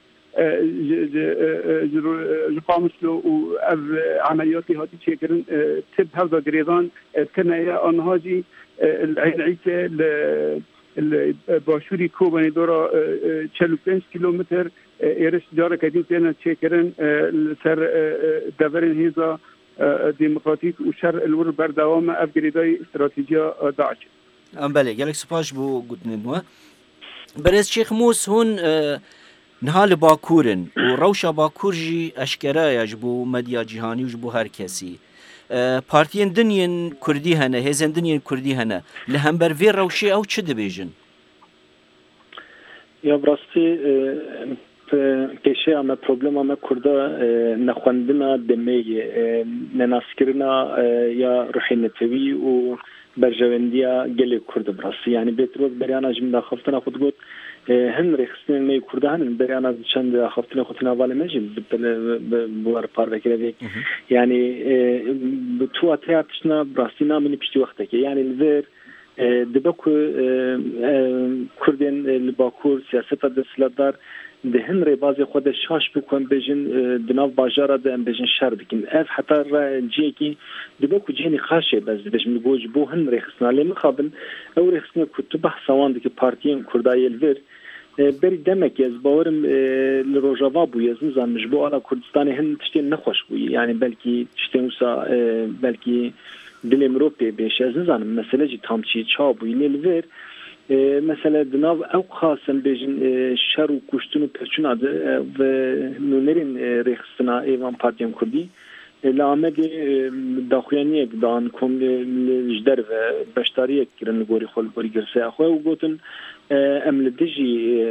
جقامسلو و عملياتي هاتي تشكرن تب هذا قريضان كنا يا أنهاجي العين عيسى الباشوري كوباني دورا چهل و پنج كيلومتر إيرش جارة كدين تينا تشكرن سر دورين هيزا ديمقراطيك وشر الور بردوام افغريداي استراتيجيا داعش ام بله گلک سپاس بو گوتنوا برز شيخ موس هون نهال باکورن و روشا باکور جی اشکرا یجبو مدیا جهانی وجبو هر کسی پارتین دنین کردی هنه هزن دنین کردی هنه لهمبر وی روشی او چه دبیجن یا براستی پیشه اما پروبلم اما کرده نخوندنا دمی نناسکرنا یا روحی نتوی و برجوندیا گلی کرده براسی یعنی بیتروز بریانا جمع خفتنا خود گفت هن رخصتن می کرده هن بریانا چند خفتنا خودنا واله مجید بوار پار بکره یعنی تو اتیاتشنا براسی نامنی پشتی وقته که یعنی الویر دبکو کردین لباکور سیاست دستلدار دهن رباز خود شاش بکن بجن دناو باجارا ده بجن شر بکن اف حتی را جی کی دبکو جینی خاشه بس بجن گوج بو هن رخصنا لی مخابن او رخصنا کتب حسوان که پارتیین کردای الویر بری دمک از باورم لروجاوا بو یزن زنش بو آلا کردستان هن تشتین نخوش بو یعنی بلکی تشتین وسا بلکی دل مروپی بیش از نزانم مسئله جی تامچی چا بو یعنی الویر مثلا دناو او خاصن بجن شر و کشتن و پرچون آده و نونرین ریخستنا ایوان پارتیم کردی لامد داخویانی یک دان کم لجدر و بشتاری یک کرن گوری خول گوری گرسه اخوه و گوتن امل دجی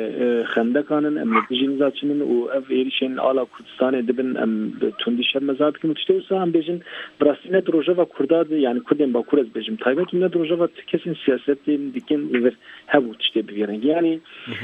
خنده کانن امل دجی نزاچنن و اف ایریشن آلا کردستان دبن ام توندی شر مزاد که متشته وسا هم بجن براستی ند روژه و کرداد یعنی کردن با کرد بجم تایبه که ند روژه و کسین سیاست دیکن ایور هبو تشته بگیرن یعنی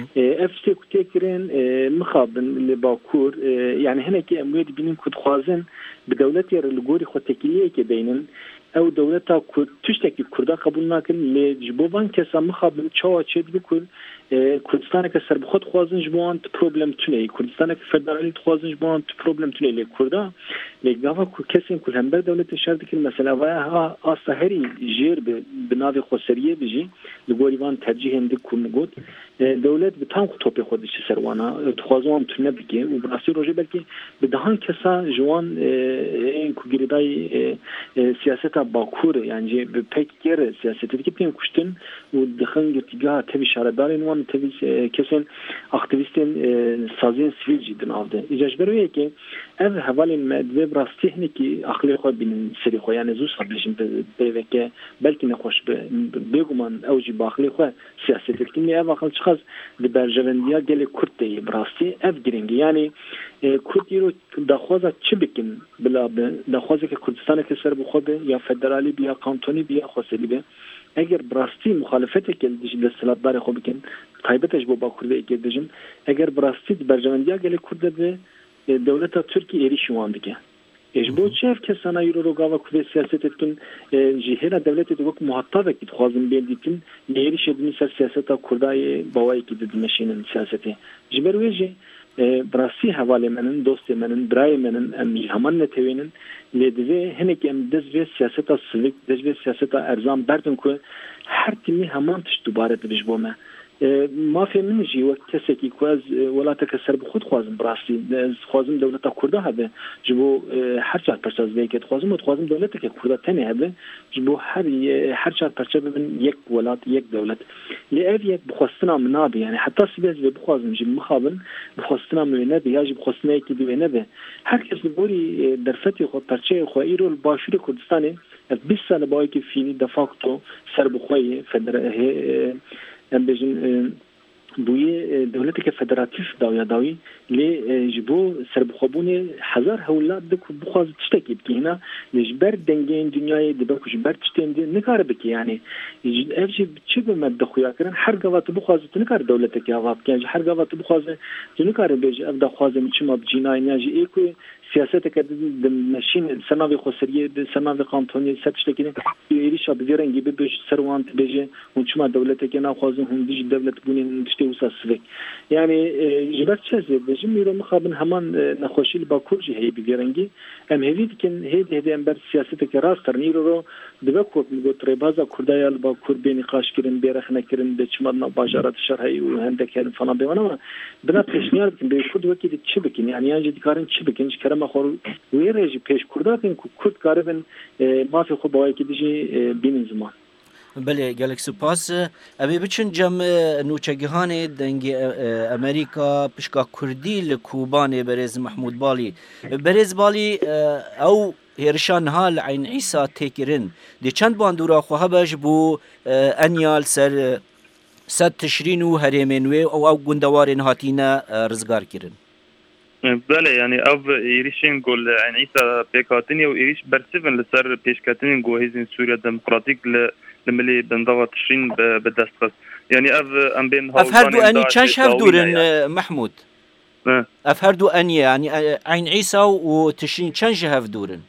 اف سی کتی کرن مخابن لباکور یعنی هنه که اموید بینیم کد خوازن بدولت ير الجوري خوتكيليه كبينن او دولتا تشتكي كردا قبول ناكن لجبوان كسا مخابن چاوا چد بكل كردستان که سر بخود خوازنج بوان پروبلم تونه کردستان که فدرالی خوازنج بوان پروبلم تونه لی کردا لی گاوا کسین کل هم بر دولت شرط که مثلا و ها آسهری جیر به بناو خسریه بجی لگوریوان ترجیح هنده کن گود دولت به تام توپی خودش سروانا خوازوان تونه بگه و براسی روزه بلکه به دهان کسا جوان این کوگیردای سیاست باکور یعنی به پکیر سیاستی که پیم کشتن و دخن گرتیگاه تبی شاردارین وان تبی کسین اکتیویستین سازین سیویل جدن آفده ایجاج برویه که از حوالی مدوه براستی هنی که اخلی خود بین سری خو یعنی زور صبرشیم برویه که بلکه نخوش بگومان اوجی با اخلی خو سیاست کتیم لی او اخل چخص دی برجوندیا گلی کرد دی براستی اف گرینگی یعنی کردی رو دخوازه چه بکن بلا دخوازه که کردستان که سر بخواه به یا فدرالی بیا کانتونی بیا خوصلی به اگر براستی مخالفت که دستلات داره خوب بکن طایبتش با با کرده اگر دجن اگر براستی برجوندیا گلی کرده به دولت ترکی ایری شوان بکن ايش بو شاف كسانا يرو روغاوا كوي سياستتن جهه دولت دوك محتوى كي خوازن بيديتن ليري شدن سياستا كرداي باوي كي دمشين سياسته جبرويجي براسي حواله منن دوست منن براي منن ام همان نتوينن لدوي هنك ام دزوي سياستا سلك دزوي سياستا ارزام بردن كو هر تيمي همان تش دوباره بجبومه ما في من جي وقت كسكي كواز ولا تكسر بخود خوازم براسي خوازم دولت كرده هذا جبو هر چهار پرچاز بيكت خوازم خوازم دولت که كرده تنه هذا جبو هر هر چهار پرچاز من یک ولات یک دولت لأف یک بخواستنا منابي يعني حتى سبيز بخوازم جب مخابن بخواستنا منابي يجب بخواستنا يكي بنابي هر کس بوري درفتي خود پرچه خو ايرو الباشور كردستاني بیست سال باقي که فيني دفاقتو سر بخوي فدر ام بجن بوی دولتی که فدراتیف داویا داوی لی جبو سربخوبون هزار هولاد دک بخواز تشتکی بکی هنا لجبر دنگین دنیای دبک جبر تشتین دی نکار بکی یعنی افجی چه به مد خویا کردن هر گوات بخواز نکار دولت که هوا بکی هر گوات بخواز نکار بیج افدا خوازم چه مب جنای ناجی ایکو سیاست که ماشین سناوی خسریه سناوی قانونی سرچتکی ایریشا بگیرنگی به بیش سروان بیج اون چما دولت که نخوازم هم دیج دولت بونین تشتی وساسفک یعنی جبر چه زید میرو مخابن همان نخوشی باکور جه هی بگیرنگی ام هیوید کن هید هید ام بر سیاست که راست ترنی رو دبکوت میگو تربازا کردایال باکور بی نقاش کردن بیرخ نکردن به چما باجارات شرعی و هندک کردن فلان بیونا بنا پیشنهاد کن به خود وکی چه بکن یعنی انجا دیکارن چه بکن کرم خور ویرج پیش کردن کو کد کاربن ما فی خو باوی کی دیجی بین زمان بله گلک سپاس ابي بچن جم نوچگهان دنگ امریکا پشکا کردی لکوبان برز محمود بالی برز بالی او هرشان حال عین عیسی تکرن دی چند باندورا خو هبش بو انیال سر سد تشرین و هەرێمێن وێ ئەو ئەو گوندەوارێن هاتیینە ڕزگار کردن. بله يعني او إيريشين قول عن عيسى بيكاتني و إيريش برسفن لسر بيشكاتني قو هيزن سوريا ديمقراطيك لملي بنضغط تشرين بدستخص يعني اف ام بين اف هردو اني تشاش هف دورن محمود اف هردو اني يعني عين عيسى وتشرين تشاش هف دورن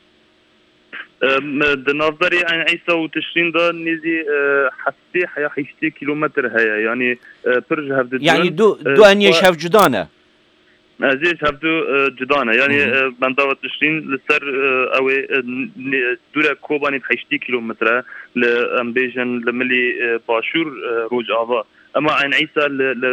نظري عن عيسى وتشرين ده نيزي حسي حيا حيشتي كيلومتر هيا يعني برج هف دورن يعني دو دو انيش هف جدانه زيش هفدو جدانه يعني بنداوة تشرين لسر او دورة كوباني بحيشتي كيلومتر لأمبيجن لملي باشور روج آفا اما عين عيسى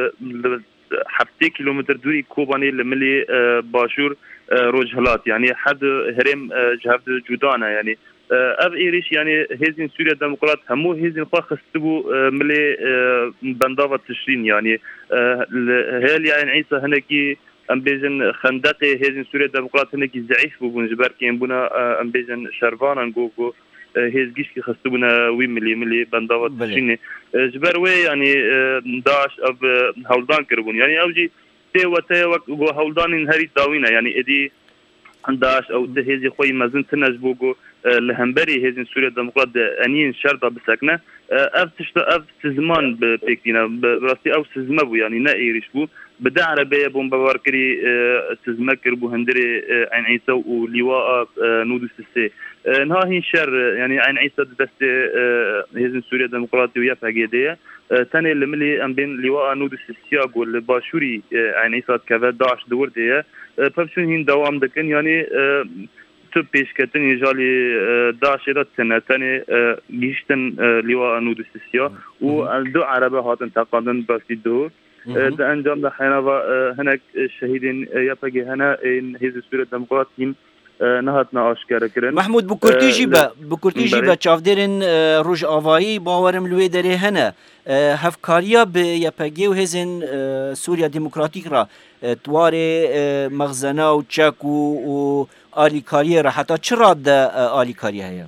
حفتي كيلومتر دوري كوباني لملي باشور روج هلات يعني حد هرم جهفدو جدانه يعني اف ايريش يعني هيزن سوريا ديمقراط همو هيزن خوا خستبو ملي بنداوة تشرين يعني هل يعني عيسى هناكي ام بيجن خندقي هيزن سوريا ديمقراط هناكي ضعيف بون جبر كاين بونا ام بيجن شرفانا نقوكو هيز جيش خستبونا وي ملي ملي بنداوة تشرين جبر وي يعني داعش اب هولدان كربون يعني اوجي تي وتي وقو هولدان نهاري داوينا يعني ادي داعش او هيزي خوي مازن تنجبوكو لهمبري هيزن سوريا ديمقراط انين شرطه بسكنه اف تشت اف زمان بيكينا براسي او سزمبو يعني نا ايريش بو بدا عربيه بوم بواركري تزمكر بو هندري عين عيسى ولواء نودس السي نها هي شر يعني عين عيسى دست هيزن سوريا ديمقراطي ويا فاجيديه ثاني اللي ملي ام بين لواء نودس السياق والباشوري عين عيسى كذا داعش دور ديه فبشون هين دوام دكن يعني تو پیشکتن یجالی داعش را سنه تنی گیشتن لواء نودس السياق و دو عربه هاتن تقادن باسی دو ده انجام ده حينما هناك شهيدين يبقى هنا ان هيز سوريا ديمقراطيين نهاتنا اشكار كرن محمود بكورتيجي با بكورتيجي با چافدرن روج آوایی باورم لوی دره هنا هفکاریا به یپگی و هزن سوریا ديمقراطيك را تواره مغزنا و چک و آلیکاری را حتی چرا ده آلیکاری هیا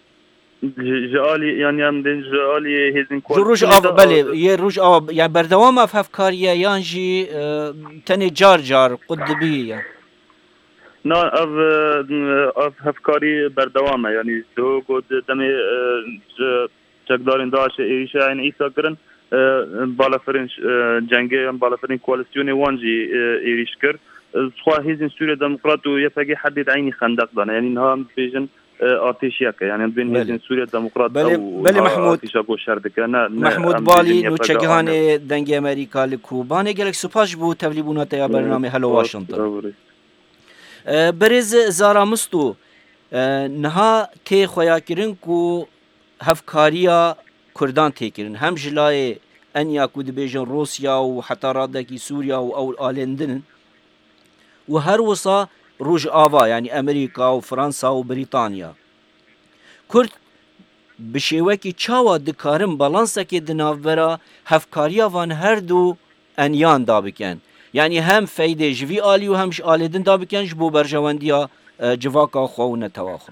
جالي يعني ام بين جالي هيزن كوال روج آب بله يه روج آب يعني بردوام اف هفکاریه یانجی تنی جار جار قدبی نا اف اف هفکاری بردوامه يعني دو قد دمي چکدارین داعش ایریشه این ایسا کرن بالافرین جنگه بالافرین کوالسیون وانجی ایریش کر سخوا هيزن سوريا ديمقراط و يفقي حدد عيني خندق دانا يعني نها بيجن آتشیاکه یعنی بین هیزن سوریا دموکرات بله بله محمود محمود بالی نوچگهان دنگ امریکا لکوبانه گلک سپاش بو تبلیبونات یا برنامه هلو واشنطن برز زارامستو نها تی خویا کرن کو هفکاریا کردان تی کرن هم جلای انیا کو دبیجن روسیا و حتی رادکی سوریا و اول آلندن و هر وصا روج آوا يعني أمريكا وفرنسا وبريطانيا كرد بشيوكي چاوا دكارم بالانسكي دنافبرا هفكاريا وان هردو انيان دابكن يعني هم فايدة جوي آلي وهم ش آلدن دابكن جبو برجوانديا جواكا خواونا تواخوا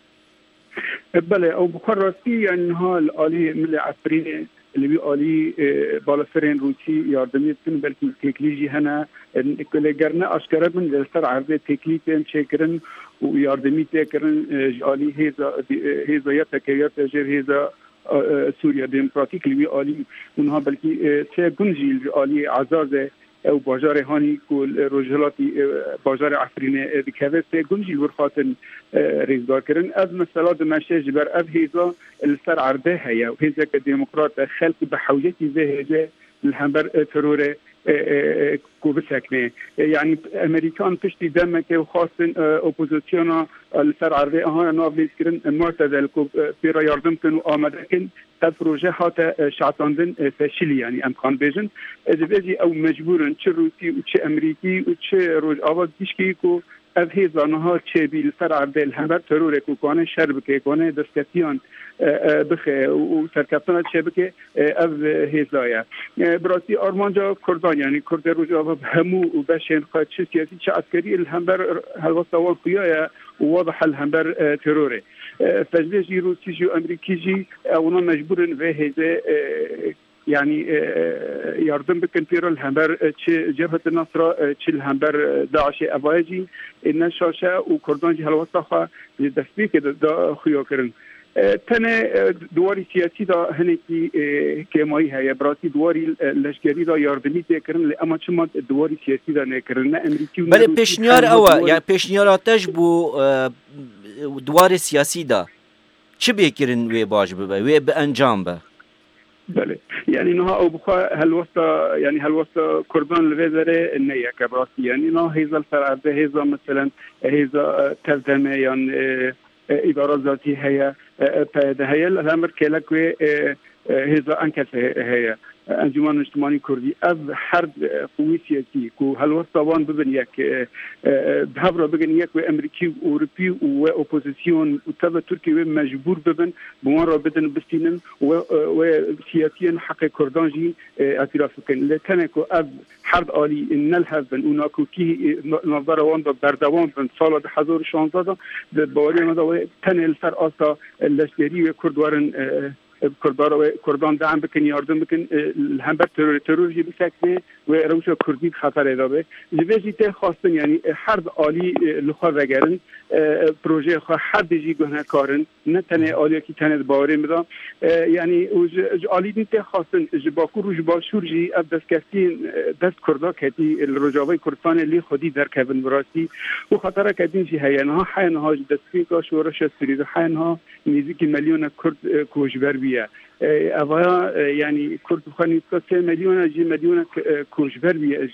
بله او بخراسي يعني ها الآلي ملي عفرين اللي بي آلي بالافرين روسي ياردمي بكن بلكي تكليجي هنا لقرنا أشكرا من لسر عرض تكليفين شكرا وياردمي تكرن آلي هيزا هيزا يتكير تجير هيزا سوريا ديمقراطيك اللي بي آلي منها بلكي سيقنجي آلي عزازة او باجار هانی کل روجلاتی باجار عفرینه دکهوه سيقنجي الورخاتن ريزدار كرن از مثلا دمشق جبر اف هيزا السر عرضه هيا وهيزا كديمقراط خلق بحوجتي زي هيزا الهمبر ترور كوبسكنه يعني امريكان تشتي دمك وخاصه اوبوزيسيونا السر عرضه ها نافليس كرن معتدل كوب بيرا يردم كانوا آمدكن هاد بروجه هاتا شعطاندن فاشلي يعني امكان بيجن اذا بيجي او مجبورا تش روسي وتش امريكي وتش روج اواز ديشكيكو اف هيزا نهار تشي بي السر عرضه الهمبر ترور كوكانه شربكه كونه دستيان بخه و سرکفتان شبکه از هزایا براسی آرمانجا کردان یعنی کرد روزا همو و بشین خواهد چه سیاسی چه عسکری الهمبر هلوستا والقیایا و واضح الهمبر تروره فجده جی روسی جو امریکی جی اونا مجبورن و هزه يعني يردم بكن بيرو الهمبر تشي جبهة النصرة تشي الهمبر داعش أباجي إن شاشة وكردان جهة الوسطى دستبيك دا خيو كرن تنه دواری سیاسی دا هنکی کمایی هیا براتی دواری لشکری دا یاردمی تکرن لی اما چما دواری سیاسی دا نکرن نه امریکی و بله پیشنیار اوه یا پیشنیاراتش بو دواری سیاسی دا چه بیکرن وی باش ببه وی به انجام به بله يعني نها او بخا هالوسطى يعني هالوسطى كردان الفيزري النية كبراسي يعني نها هيزا الفرعبة هيزا مثلا هيزا تلزمة يعني إدارة ذاتي هي فهذا هي الأمر كلك هيزا أنكس هي انجمن اجتماعی کردی از حرب قوی سیاسی کو هلوستا وان ببن یک بهبرا بگن یک و امریکی و اروپی و اپوزیسیون و تبع ترکیه و مجبور ببن بوان را بدن بستینن و سیاسیا حق کردان جی اعتراف کن لکنه کو از حرب عالی نلهب بن اونا کو کی نظر وان با بردوام بن سال ده هزار و شانزده ده باوری مدا تنل سر آسا لشکری و کردوارن کردار کردان دعم بکن یاردم بکن هم بر ترور تروری بسکنه و روش کردی خطر ادامه جویجی ته خواستن یعنی حرب عالی لخوا وگرن پروژه خوا حرب جی گونه کارن نه تنه عالی کی تنه باوری میدم یعنی عالی ته خواستن جباکو روج باشور جی اب دست کردین دست کردا کردی الرجاوی کردستان لی خودی در کبن براسی و خطر کردین جی هیانها حینها دستی کا شورش سرید حینها نزدیک میلیون کرد کوچبر بیه اوه یعنی کرد خانی سه میلیون جی میلیون کوچبر بیه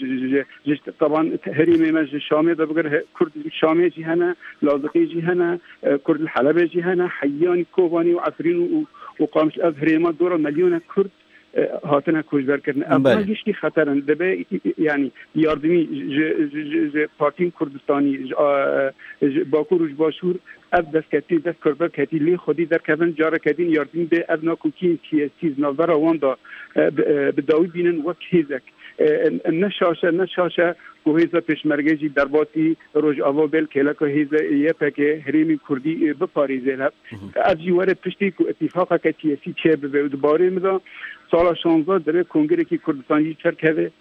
طبعا هریم مج شامی ده بگر کرد شامی جی هنه لازقی جی هنه کرد الحلب جی هنه حیان کوبانی و عفرین و قامش از هریم دور میلیون کرد هاتنا کوچبر کردن اما هیچ خطرن دبه یعنی یاردمی ج پارتین کردستانی باکو روج باشور اب دست کتی دست کربر کتی لی خودی در کبن جاره کدین یاردمی به ابنا کوکی سیاسی نظر واندا بداوی بینن وقت هیزک نشاشه نشاشه و هیزا پیشمرگی درباتی روج آوا بل کلا که هیزا یه پکه هریمی کردی بپاریزه لب از جوار پشتی که اتفاقا که سیاسی چه به دوباره میدان سال شانزده در کنگره که کردستانی چرکه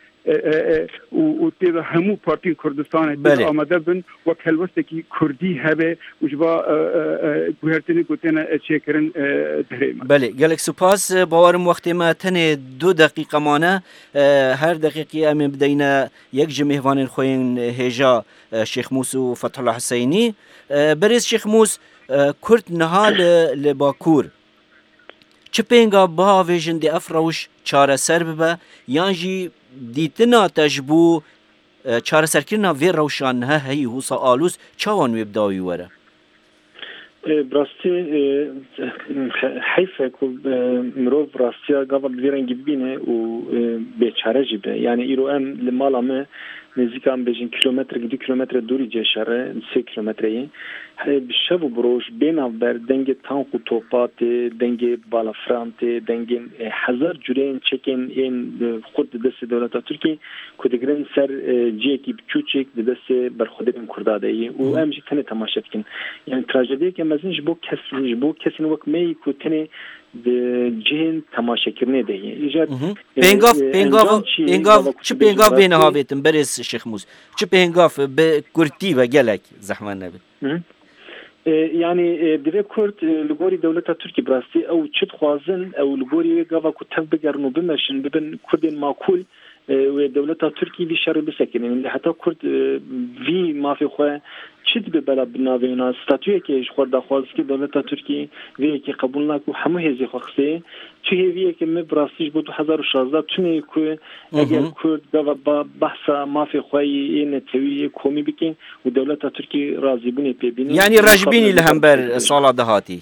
و تیدا همو پارتی کردستان بله. آمده بن و کلوسته که کردی هبه و جبا گوهرتنی گوتن چه کرن درهیم بله گلک سپاس باورم وقتی ما تنه دو دقیقه مانه هر دقیقی ام بدینا یک جمهوان خوین هجا شیخ موس و فتح الله حسینی برز شیخ موس کرد نهال لباکور چه پینگا با ویژن دی افروش چاره سر ببه یانجی دیتنا تجبو چاره سرکرنا وی روشان ها هی حوصا آلوز چاوان ویبداوی وره براستی حیفه که مروف براستیا قبل بیرنگی ببینه و بیچاره جیبه یعنی ایرو ام لمالامه نزدیکم بیشتر کیلومتر دو کیلومتر دوری جشره سه کیلومتری شب و بروش بین بر دنگ تانک و توپات دنگ بالافرانت دنگ هزار جورین چکن این خود دست دولت ترکیه کدگرن سر جیکی بچوچک دست بر خود این کردادایی و امجی تنه تماشا کن یعنی تراژدی که مثلا جبو کسی جبو کسی نوک می کو تنه جهن تماشا کرنه ده ایجاد پنگاف پنگاف پنگاف چه پنگاف بین هاویتم برس شیخ موس چه پنگاف به کردی و گلک زحمت نبود يعني دبي كورت لغوري دولة تركيا براستي أو تشد خوازن أو لغوري قاوا كتب بقرنو بمشن ببن كردين معقول ودولة تركيا في شر بسكن يعني حتى كرد في ما في خواه تشد ببلا بناوينا ستاتوية كيش خوردا خوازكي دولة تركيا في كي قبولنا كو همو هزي خوخصي چه هیویه که می براستیش بود دو هزار و شانزده تونه که اگر کرد با بحث مافی خواهی این تیوی کومی بکن و دولت ترکیه راضی بونه ببینه یعنی رجبینی لهم بر سال دهاتی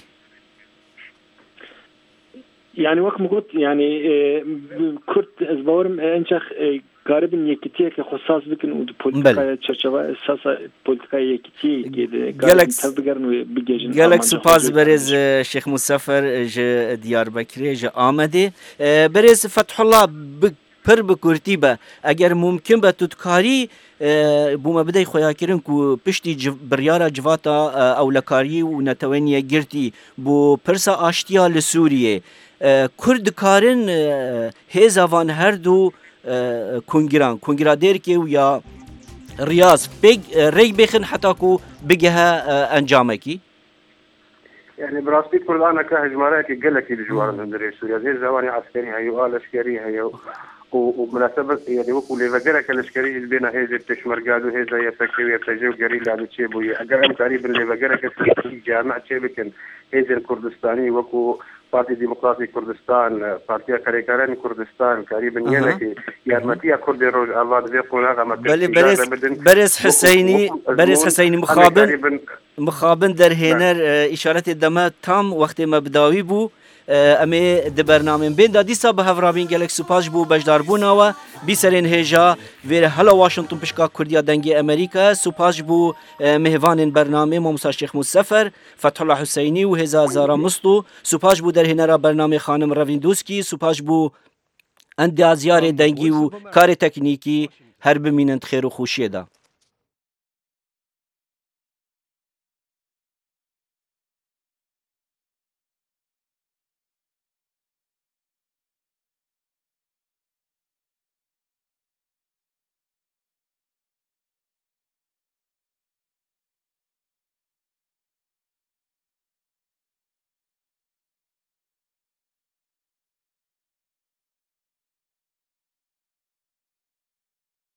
يعني وقت مقول يعني كرت أزبورم أنشخ قاربن يكتيه كخصاص بكن وبوليتيكا تشرشوا أساسا بوليتيكا يكتيه كده قاربن تبقرن بيجين قالك سباز برز شيخ مسافر ج ديار بكري ج آمده برز فتح الله پر بکرتی با اگر ممکن به تودکاری بوم بدای خویا کرن کو پشتی بریارا جواتا اولکاری و نتوانی گرتی بو پرسا آشتیا لسوریه کورد دکارن هێزاوان هەردوو کنگران کنگرا دێرکێ و یا ریاض ڕێک بێخن حتاکو بگەهە ئەنجامێکی يعني براسبي كردانا كهجمارات قالك الجوار من سوريا زي زواني عسكري هي والاشكري هي ومناسبة يعني وكل ليفجرا كالاشكري بينا هيز تشمرقادو هيز يتكوي يتجو قريل على تشيبوي اقرم تقريبا ليفجرا كسي جامعة تشيبكن هيز الكردستاني وكو بارتي ديمقراطي كردستان بارتي كاريكاران كردستان قريبا يلكي يارمتيا كردي روج الله ذي قناغه ما برز برز حسيني برز حسيني مخابن مخابن در هنر اشارت دما تام وقت مبداوی بو امی د برنامه بین د دیسا به هفرابین گلک سپاس بو بجدار بوناوه بیسرین هجا ویر هلا واشنطن پشکا کردیا دنگی امریکا سپاس بو مهوان برنامه موسی شیخ مصفر فتح الله حسینی و هزا زارا مستو سپاس بو در هنر برنامه خانم رویندوسکی سپاس بو اندازیار دنگی و کار تکنیکی هر بمینند خیر و خوشی ده